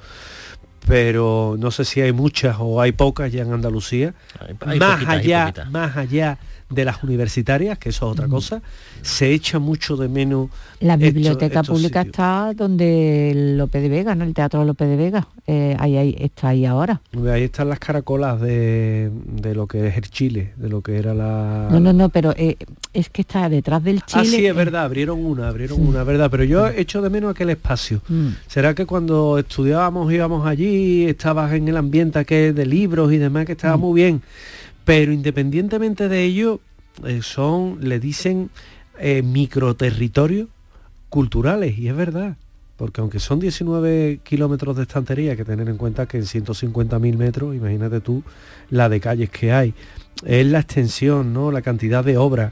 Pero no sé si hay muchas o hay pocas ya en Andalucía. Hay- hay más poquitas, hay allá, poquitas. más allá de las universitarias, que eso es otra cosa, se echa mucho de menos. La estos- biblioteca estos pública sitios. está donde el López de Vega, ¿no? El Teatro López de Vega. Eh, ahí, ahí está ahí ahora. Ahí están las caracolas de, de lo que es el Chile, de lo que era la... No, no, no, pero eh, es que está detrás del Chile. Ah, sí, es eh, verdad, abrieron una, abrieron Sí. una, verdad, pero yo echo de menos aquel espacio. mm, ¿Será que cuando estudiábamos, íbamos allí, estabas en el ambiente aquel de libros y demás, que estaba Mm. muy bien? Pero independientemente de ello, eh, son, le dicen, eh, microterritorios culturales, y es verdad. Porque aunque son diecinueve kilómetros de estantería, hay que tener en cuenta que en ciento cincuenta mil metros, imagínate tú la de calles que hay, es la extensión, ¿no? La cantidad de obras.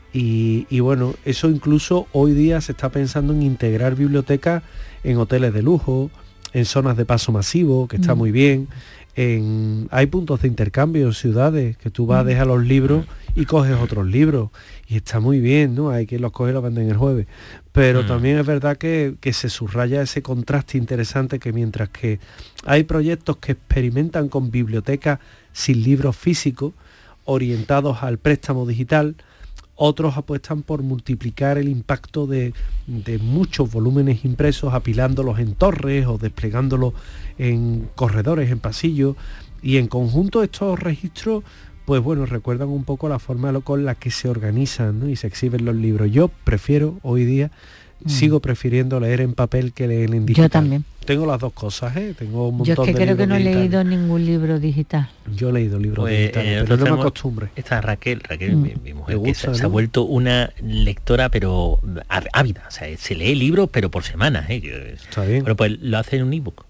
Y, y bueno, eso incluso hoy día se está pensando en integrar bibliotecas en hoteles de lujo, en zonas de paso masivo, que está Mm. muy bien. En, hay puntos de intercambio en ciudades, que tú vas, dejas los libros y coges otros libros. Y está muy bien, ¿no? Hay quien los coge y los venden el jueves. Pero Mm. también es verdad que, que se subraya ese contraste interesante, que mientras que hay proyectos que experimentan con bibliotecas sin libros físicos, orientados al préstamo digital, otros apuestan por multiplicar el impacto de, de muchos volúmenes impresos, apilándolos en torres o desplegándolos en corredores, en pasillos, y en conjunto estos registros, pues bueno, recuerdan un poco la forma lo- con la que se organizan, ¿no? Y se exhiben los libros. Yo prefiero hoy día, Mm. sigo prefiriendo leer en papel que leer en digital. Yo también. Tengo las dos cosas, ¿eh? Tengo un Yo montón es que de creo que libros no he digitales. leído ningún libro digital. Yo he leído libros Pues, digitales, eh, pero nosotros no me tenemos- acostumbre. Esta Raquel, Raquel, Mm. mi, mi mujer, Le que gusta, se, se ¿no? ha vuelto una lectora, pero á- ávida. O sea, se lee libros, pero por semanas. ¿eh? Que- Está bien. Pero pues lo hace en un ebook.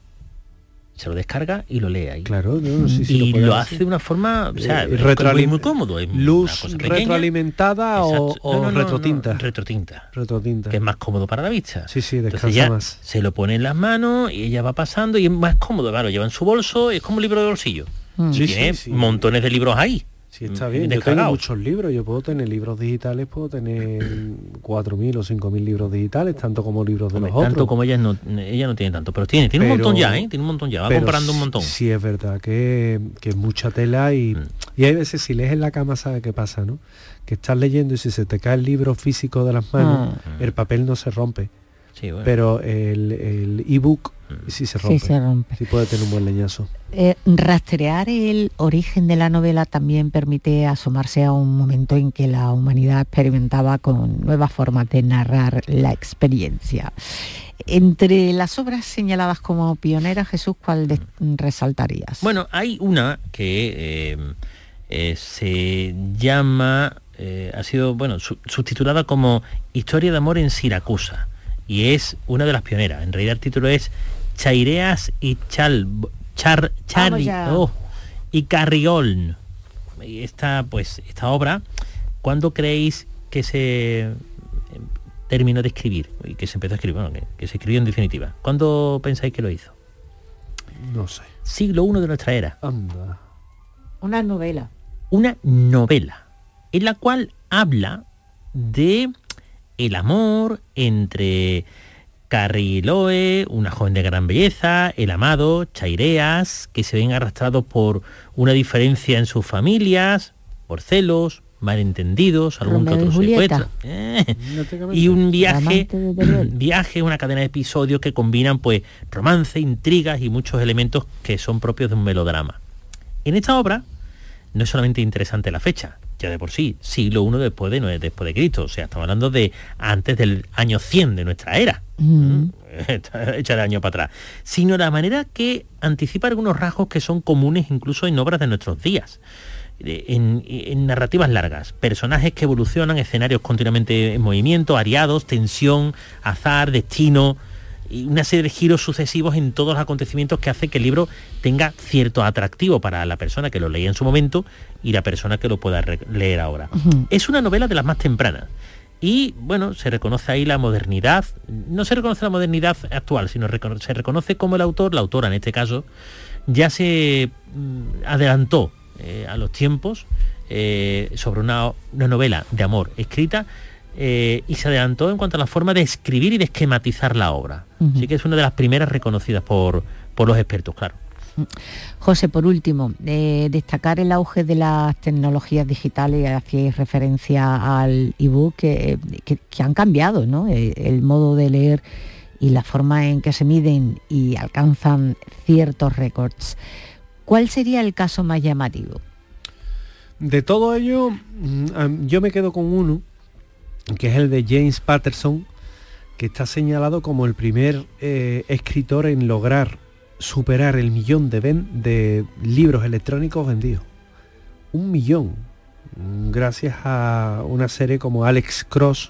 Se lo descarga y lo lee ahí. Claro, yo no sé si y puede lo hacer. hace de una forma, o sea, Eh, es retroalim- muy, muy cómodo. Es una Luz cosa pequeña. retroalimentada o, Exacto. o No, no, no, retrotinta. no, retrotinta. Retrotinta. Que es más cómodo para la vista. Sí, sí, Entonces descansa ella más. se lo pone en las manos y ella va pasando y es más cómodo, claro, lleva en su bolso, es como un libro de bolsillo. Mm. Y Sí, tiene sí, sí. montones de libros ahí. Sí, está mm, bien. Yo tengo descargados. muchos libros. Yo puedo tener libros digitales, puedo tener cuatro mil o cinco mil libros digitales, tanto como libros de Hombre, los tanto otros. como ella no, ella no tiene tanto, pero tiene, tiene un Pero- montón ya, ¿eh? Tiene un montón ya, va Pero comprando un montón. Sí, es verdad que, que es mucha tela y, Mm. y hay veces si lees en la cama, sabe qué pasa, ¿no? que estás leyendo y si se te cae el libro físico de las manos, Ah. el papel no se rompe. Sí, bueno. Pero el, el ebook sí se rompe. Sí se rompe. Sí puede tener un buen leñazo. Eh, rastrear el origen de la novela también permite asomarse a un momento en que la humanidad experimentaba con nuevas formas de narrar la experiencia. Entre las obras señaladas como pioneras, Jesús, ¿cuál de- resaltarías? Bueno, hay una que eh, eh, se llama, eh, ha sido, bueno, su- subtitulada como Historia de amor en Siracusa, y es una de las pioneras. En realidad el título es Chaireas y Chal, Char, Charri- Vamos ya. oh, y Carrión. Y esta, pues, esta obra, ¿cuándo creéis que se eh, terminó de escribir? Y que se empezó a escribir, bueno, que, que se escribió en definitiva. ¿Cuándo pensáis que lo hizo? No sé. Siglo primero de nuestra era. Anda. Una novela. Una novela en la cual habla de el amor entre Carrie y Loe, una joven de gran belleza, el amado, Chaireas, que se ven arrastrados por una diferencia en sus familias, por celos, malentendidos, algún que Romeo y otro Julieta. secuestro. Eh, y un viaje, amante de Teruel. viaje, una cadena de episodios que combinan pues romance, intrigas y muchos elementos que son propios de un melodrama. En esta obra no es solamente interesante la fecha, ya de por sí, siglo primero después de, después de Cristo, o sea, estamos hablando de antes del año cien de nuestra era, Mm. hecha de año para atrás, sino la manera que anticipa algunos rasgos que son comunes incluso en obras de nuestros días. En, en narrativas largas, personajes que evolucionan, escenarios continuamente en movimiento, ariados, tensión, azar, destino y una serie de giros sucesivos en todos los acontecimientos que hace que el libro tenga cierto atractivo para la persona que lo leía en su momento y la persona que lo pueda re- leer ahora. Ujú. Es una novela de las más tempranas y, bueno, se reconoce ahí la modernidad, no se reconoce la modernidad actual, sino recono- se reconoce como el autor, la autora en este caso, ya se mm, adelantó eh, a los tiempos eh, sobre una, una novela de amor escrita eh, y se adelantó en cuanto a la forma de escribir y de esquematizar la obra. Ujú. Así que es una de las primeras reconocidas por, por los expertos, claro. José, por último, eh, destacar el auge de las tecnologías digitales, hacíais referencia al ebook, que, que, que han cambiado, ¿no? El, el modo de leer y la forma en que se miden y alcanzan ciertos récords. ¿Cuál sería el caso más llamativo? De todo ello, mm, am- yo me quedo con uno, que es el de James Patterson, que está señalado como el primer eh, escritor en lograr superar el millón de, ven- de libros electrónicos vendidos. Un millón. Mm, Gracias a una serie como Alex Cross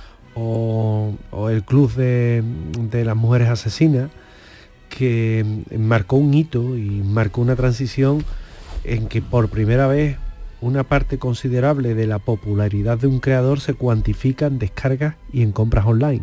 o, o el Club de, de las Mujeres Asesinas, que marcó un hito y marcó una transición en que por primera vez una parte considerable de la popularidad de un creador se cuantifica en descargas y en compras online.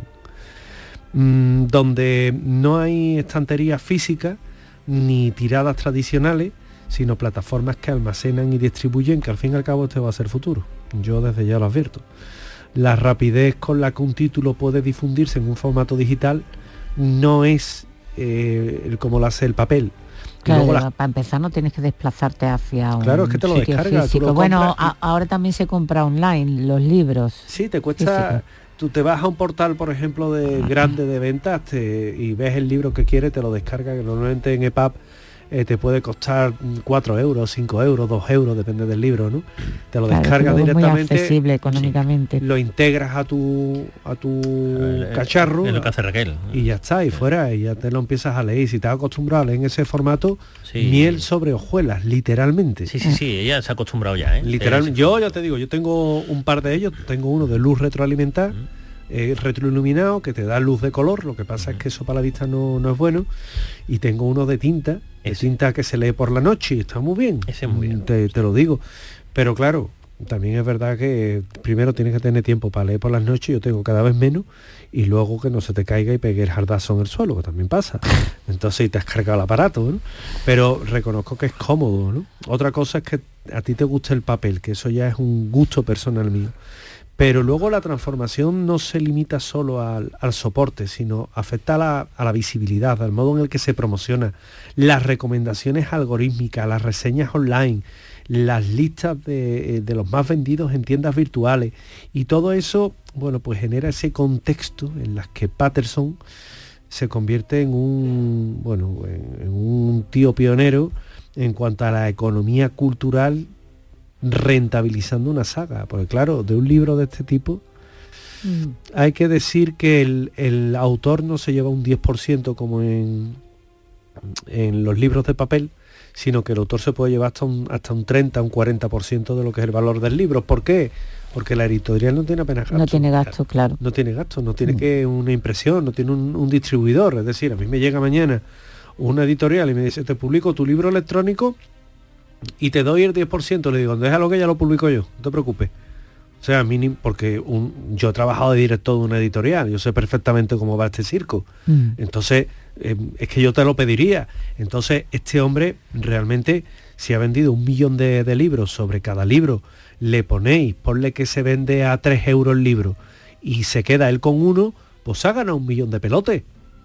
Mm, donde no hay estanterías físicas ni tiradas tradicionales, sino plataformas que almacenan y distribuyen, que al fin y al cabo este va a ser futuro. Yo desde ya lo advierto. La rapidez con la que un título puede difundirse en un formato digital no es eh, el como lo hace el papel. Claro, Luego las- para empezar no tienes que desplazarte hacia un Claro, es que te lo sitio descargas, tú físico. lo Bueno, compras y- a- ahora también se compra online los libros. Sí, te cuesta. Físico. Tú te vas a un portal, por ejemplo, de grande de ventas te- y ves el libro que quieres, te lo descargas, que normalmente en E P U B eh, te puede costar cuatro euros, cinco euros, dos euros, depende del libro, ¿no? Te lo Claro, descargas que luego es muy directamente, accesible económicamente. lo integras a tu a tu Eh, cacharro Es lo que hace Raquel. y ya está, y fuera, y ya te lo empiezas a leer. Y si te has acostumbrado a leer en ese formato, Sí. miel sobre hojuelas, literalmente. Sí, sí, sí, ella se ha acostumbrado ya, ¿eh? Literalmente, Sí, yo ya te digo, yo tengo un par de ellos, tengo uno de luz retroalimentar, Mm. eh, retroiluminado, que te da luz de color, lo que pasa es que eso para la vista no, no es bueno, y tengo uno de tinta, de Ese. tinta que se lee por la noche y está muy bien, Ese es muy bien. Te, te lo digo, pero claro, también es verdad que primero tienes que tener tiempo para leer por las noches, yo tengo cada vez menos, y luego que no se te caiga y pegue el jardazo en el suelo, que también pasa. Entonces te has cargado el aparato, ¿no? Pero reconozco que es cómodo, ¿no? Otra cosa es que a ti te gusta el papel, que eso ya es un gusto personal mío. Pero luego la transformación no se limita solo al, al soporte, sino afecta a la, a la visibilidad, al modo en el que se promociona, las recomendaciones algorítmicas, las reseñas online, las listas de, de los más vendidos en tiendas virtuales, y todo eso, bueno, pues genera ese contexto en las que Patterson se convierte en un, bueno, en, en un tío pionero en cuanto a la economía cultural, rentabilizando una saga, porque claro, de un libro de este tipo mm. hay que decir que el, el autor no se lleva un diez por ciento como en, en los libros de papel, sino que el autor se puede llevar hasta un, hasta un treinta, un cuarenta por ciento de lo que es el valor del libro. ¿Por qué? Porque la editorial no tiene apenas gasto. No tiene gasto, claro. No tiene gasto, no tiene mm. que una impresión, no tiene un, un distribuidor. Es decir, a mí me llega mañana una editorial y me dice, te publico tu libro electrónico y te doy el diez por ciento. Le digo, déjalo que ya lo publico yo, no te preocupes. O sea, mínimo, porque un, yo he trabajado de director de una editorial, yo sé perfectamente cómo va este circo. Mm. Entonces, eh, es que yo te lo pediría. Entonces, este hombre realmente, si ha vendido un millón de, de libros, sobre cada libro le ponéis, ponle que se vende a tres euros el libro y se queda él con uno, pues ha ganado un millón de pelotes.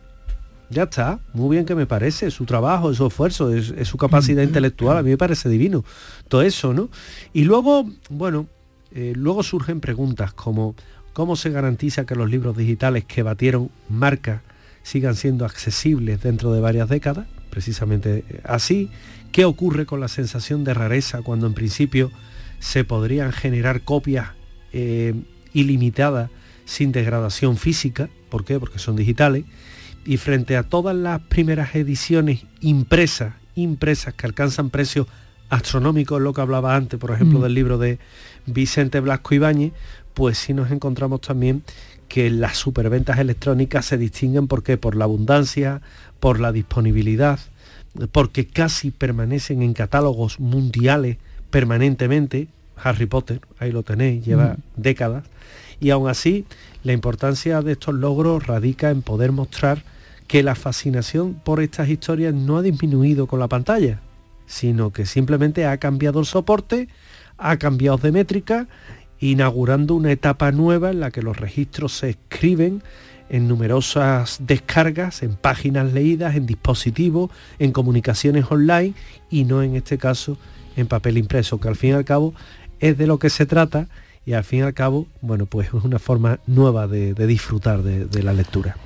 Ya está, muy bien que me parece, su trabajo, su esfuerzo, es, es su capacidad intelectual, a mí me parece divino, todo eso, ¿no? Y luego, bueno, eh, luego surgen preguntas como ¿cómo se garantiza que los libros digitales que batieron marca sigan siendo accesibles dentro de varias décadas? Precisamente así. ¿Qué ocurre con la sensación de rareza cuando en principio se podrían generar copias eh, ilimitadas sin degradación física? ¿Por qué? Porque son digitales. Y frente a todas las primeras ediciones impresas, impresas que alcanzan precios astronómicos, lo que hablaba antes, por ejemplo, mm. del libro de Vicente Blasco Ibáñez, pues sí nos encontramos también que las superventas electrónicas se distinguen, ¿por qué? Por la abundancia, por la disponibilidad, porque casi permanecen en catálogos mundiales permanentemente. Harry Potter, ahí lo tenéis, lleva mm. décadas, y aún así la importancia de estos logros radica en poder mostrar que la fascinación por estas historias no ha disminuido con la pantalla, sino que simplemente ha cambiado el soporte, ha cambiado de métrica, inaugurando una etapa nueva en la que los registros se escriben en numerosas descargas, en páginas leídas, en dispositivos, en comunicaciones online, y no en este caso en papel impreso, que al fin y al cabo es de lo que se trata, y al fin y al cabo, bueno, pues es una forma nueva de, de disfrutar de, de la lectura.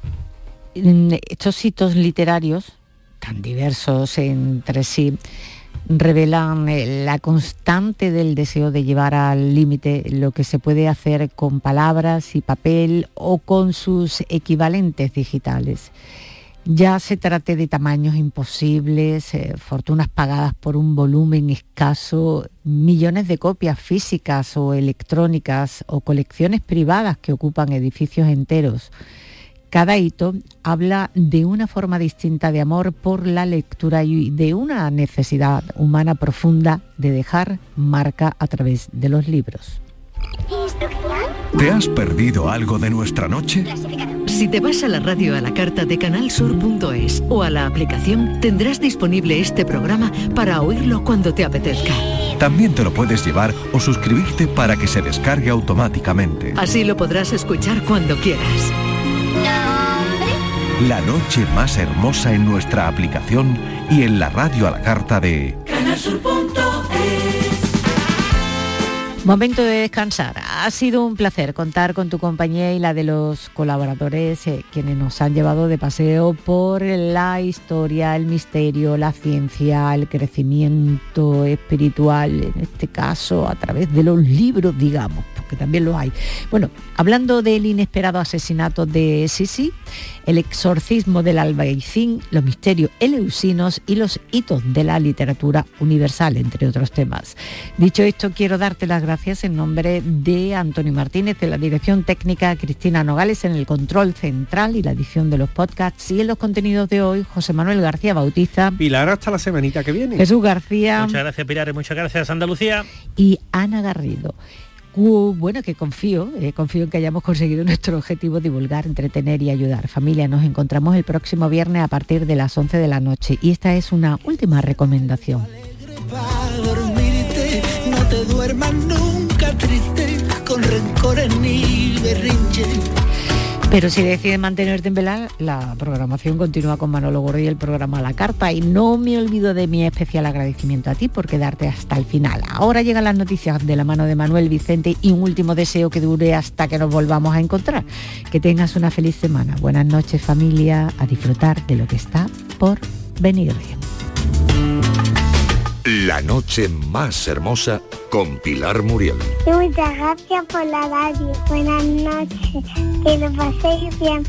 Estos hitos literarios, tan diversos entre sí, revelan la constante del deseo de llevar al límite lo que se puede hacer con palabras y papel o con sus equivalentes digitales. Ya se trate de tamaños imposibles, eh, fortunas pagadas por un volumen escaso, millones de copias físicas o electrónicas o colecciones privadas que ocupan edificios enteros. Cada hito habla de una forma distinta de amor por la lectura y de una necesidad humana profunda de dejar marca a través de los libros. ¿Te has perdido algo de nuestra noche? Si te vas a la radio a la carta de canal sur punto es o a la aplicación, tendrás disponible este programa para oírlo cuando te apetezca. También te lo puedes llevar o suscribirte para que se descargue automáticamente. Así lo podrás escuchar cuando quieras. La noche más hermosa en nuestra aplicación y en la radio a la carta de canal sur punto es. Momento de descansar. Ha sido un placer contar con tu compañía y la de los colaboradores, eh, quienes nos han llevado de paseo por la historia, el misterio, la ciencia, el crecimiento espiritual, en este caso a través de los libros, digamos, porque también lo hay. Bueno, hablando del inesperado asesinato de Sisi, el exorcismo del albaicín, los misterios eleusinos y los hitos de la literatura universal, entre otros temas. Dicho esto, quiero darte las gracias en nombre de Antonio Martínez, de la dirección técnica, Cristina Nogales en el control central y la edición de los podcasts, y en los contenidos de hoy, José Manuel García Bautista. Pilar, hasta la semanita que viene. Jesús García. Muchas gracias, Pilar, y muchas gracias, Andalucía. Y Ana Garrido. Uh, bueno, que confío, eh, confío en que hayamos conseguido nuestro objetivo: divulgar, entretener y ayudar. Familia, nos encontramos el próximo viernes a partir de las once de la noche, y esta es una última recomendación. No te duermas nunca triste, con rencores ni berrinches. Pero si decides mantenerte en vela, la programación continúa con Manolo Gordo y el programa a la carta. Y no me olvido de mi especial agradecimiento a ti por quedarte hasta el final. Ahora llegan las noticias de la mano de Manuel Vicente y un último deseo que dure hasta que nos volvamos a encontrar. Que tengas una feliz semana. Buenas noches, familia. A disfrutar de lo que está por venir. La noche más hermosa con Pilar Muriel. Muchas gracias por la radio. Buenas noches. Que lo paséis bien.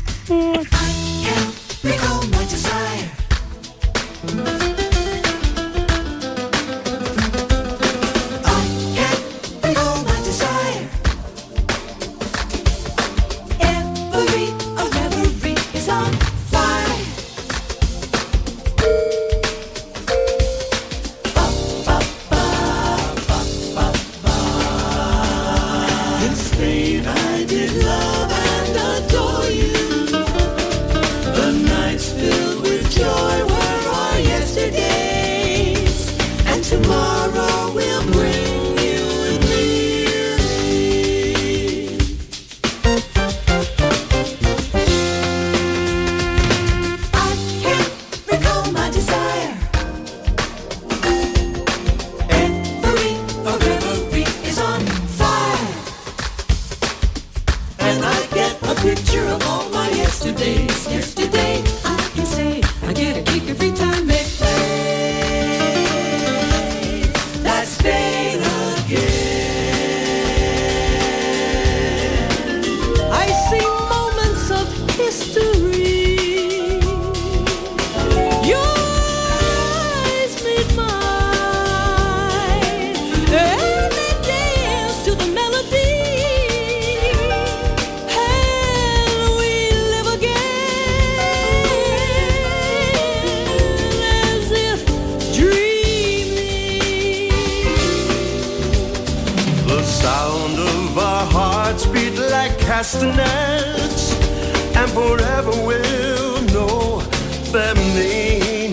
castanets, and forever will know their meaning.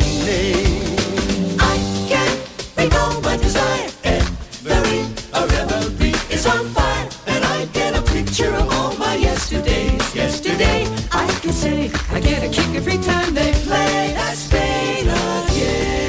I can't recall my desire, every a reverie is on fire, and I get a picture of all my yesterdays. Yesterday, I can say I get a kick every time they play that Spain again.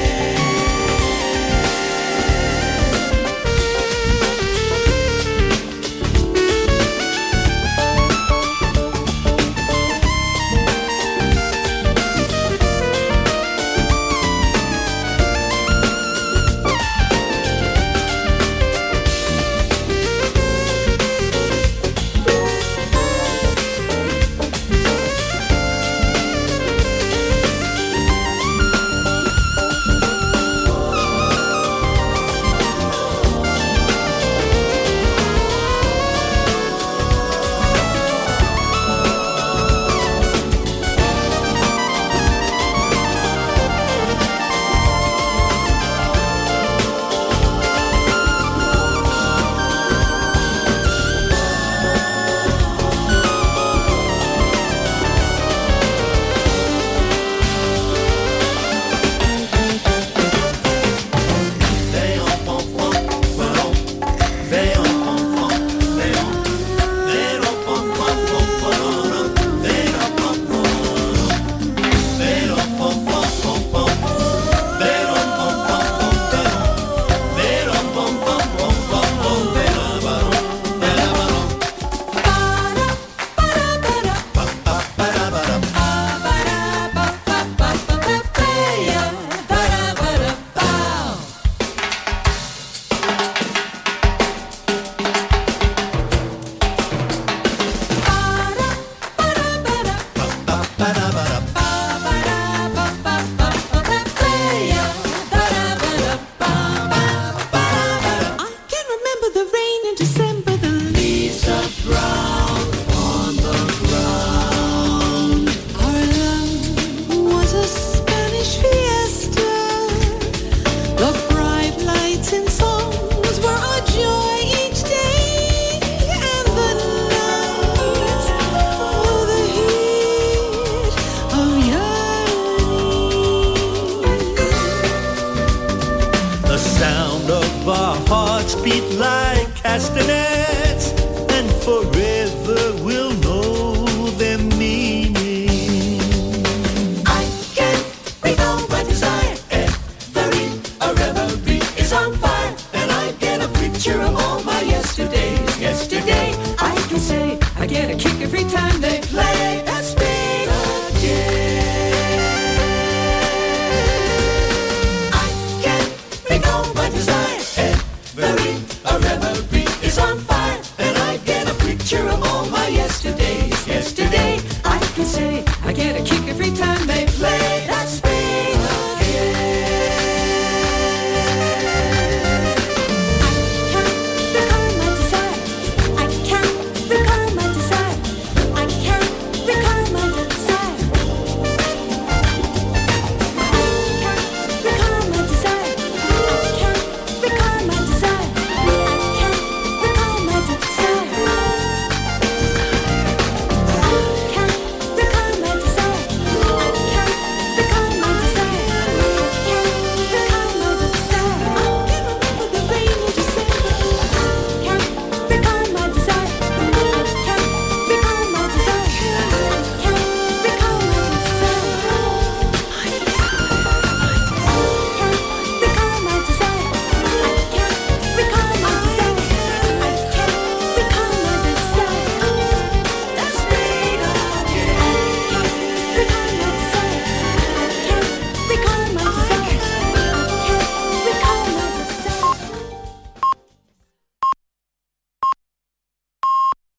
get a kick every time.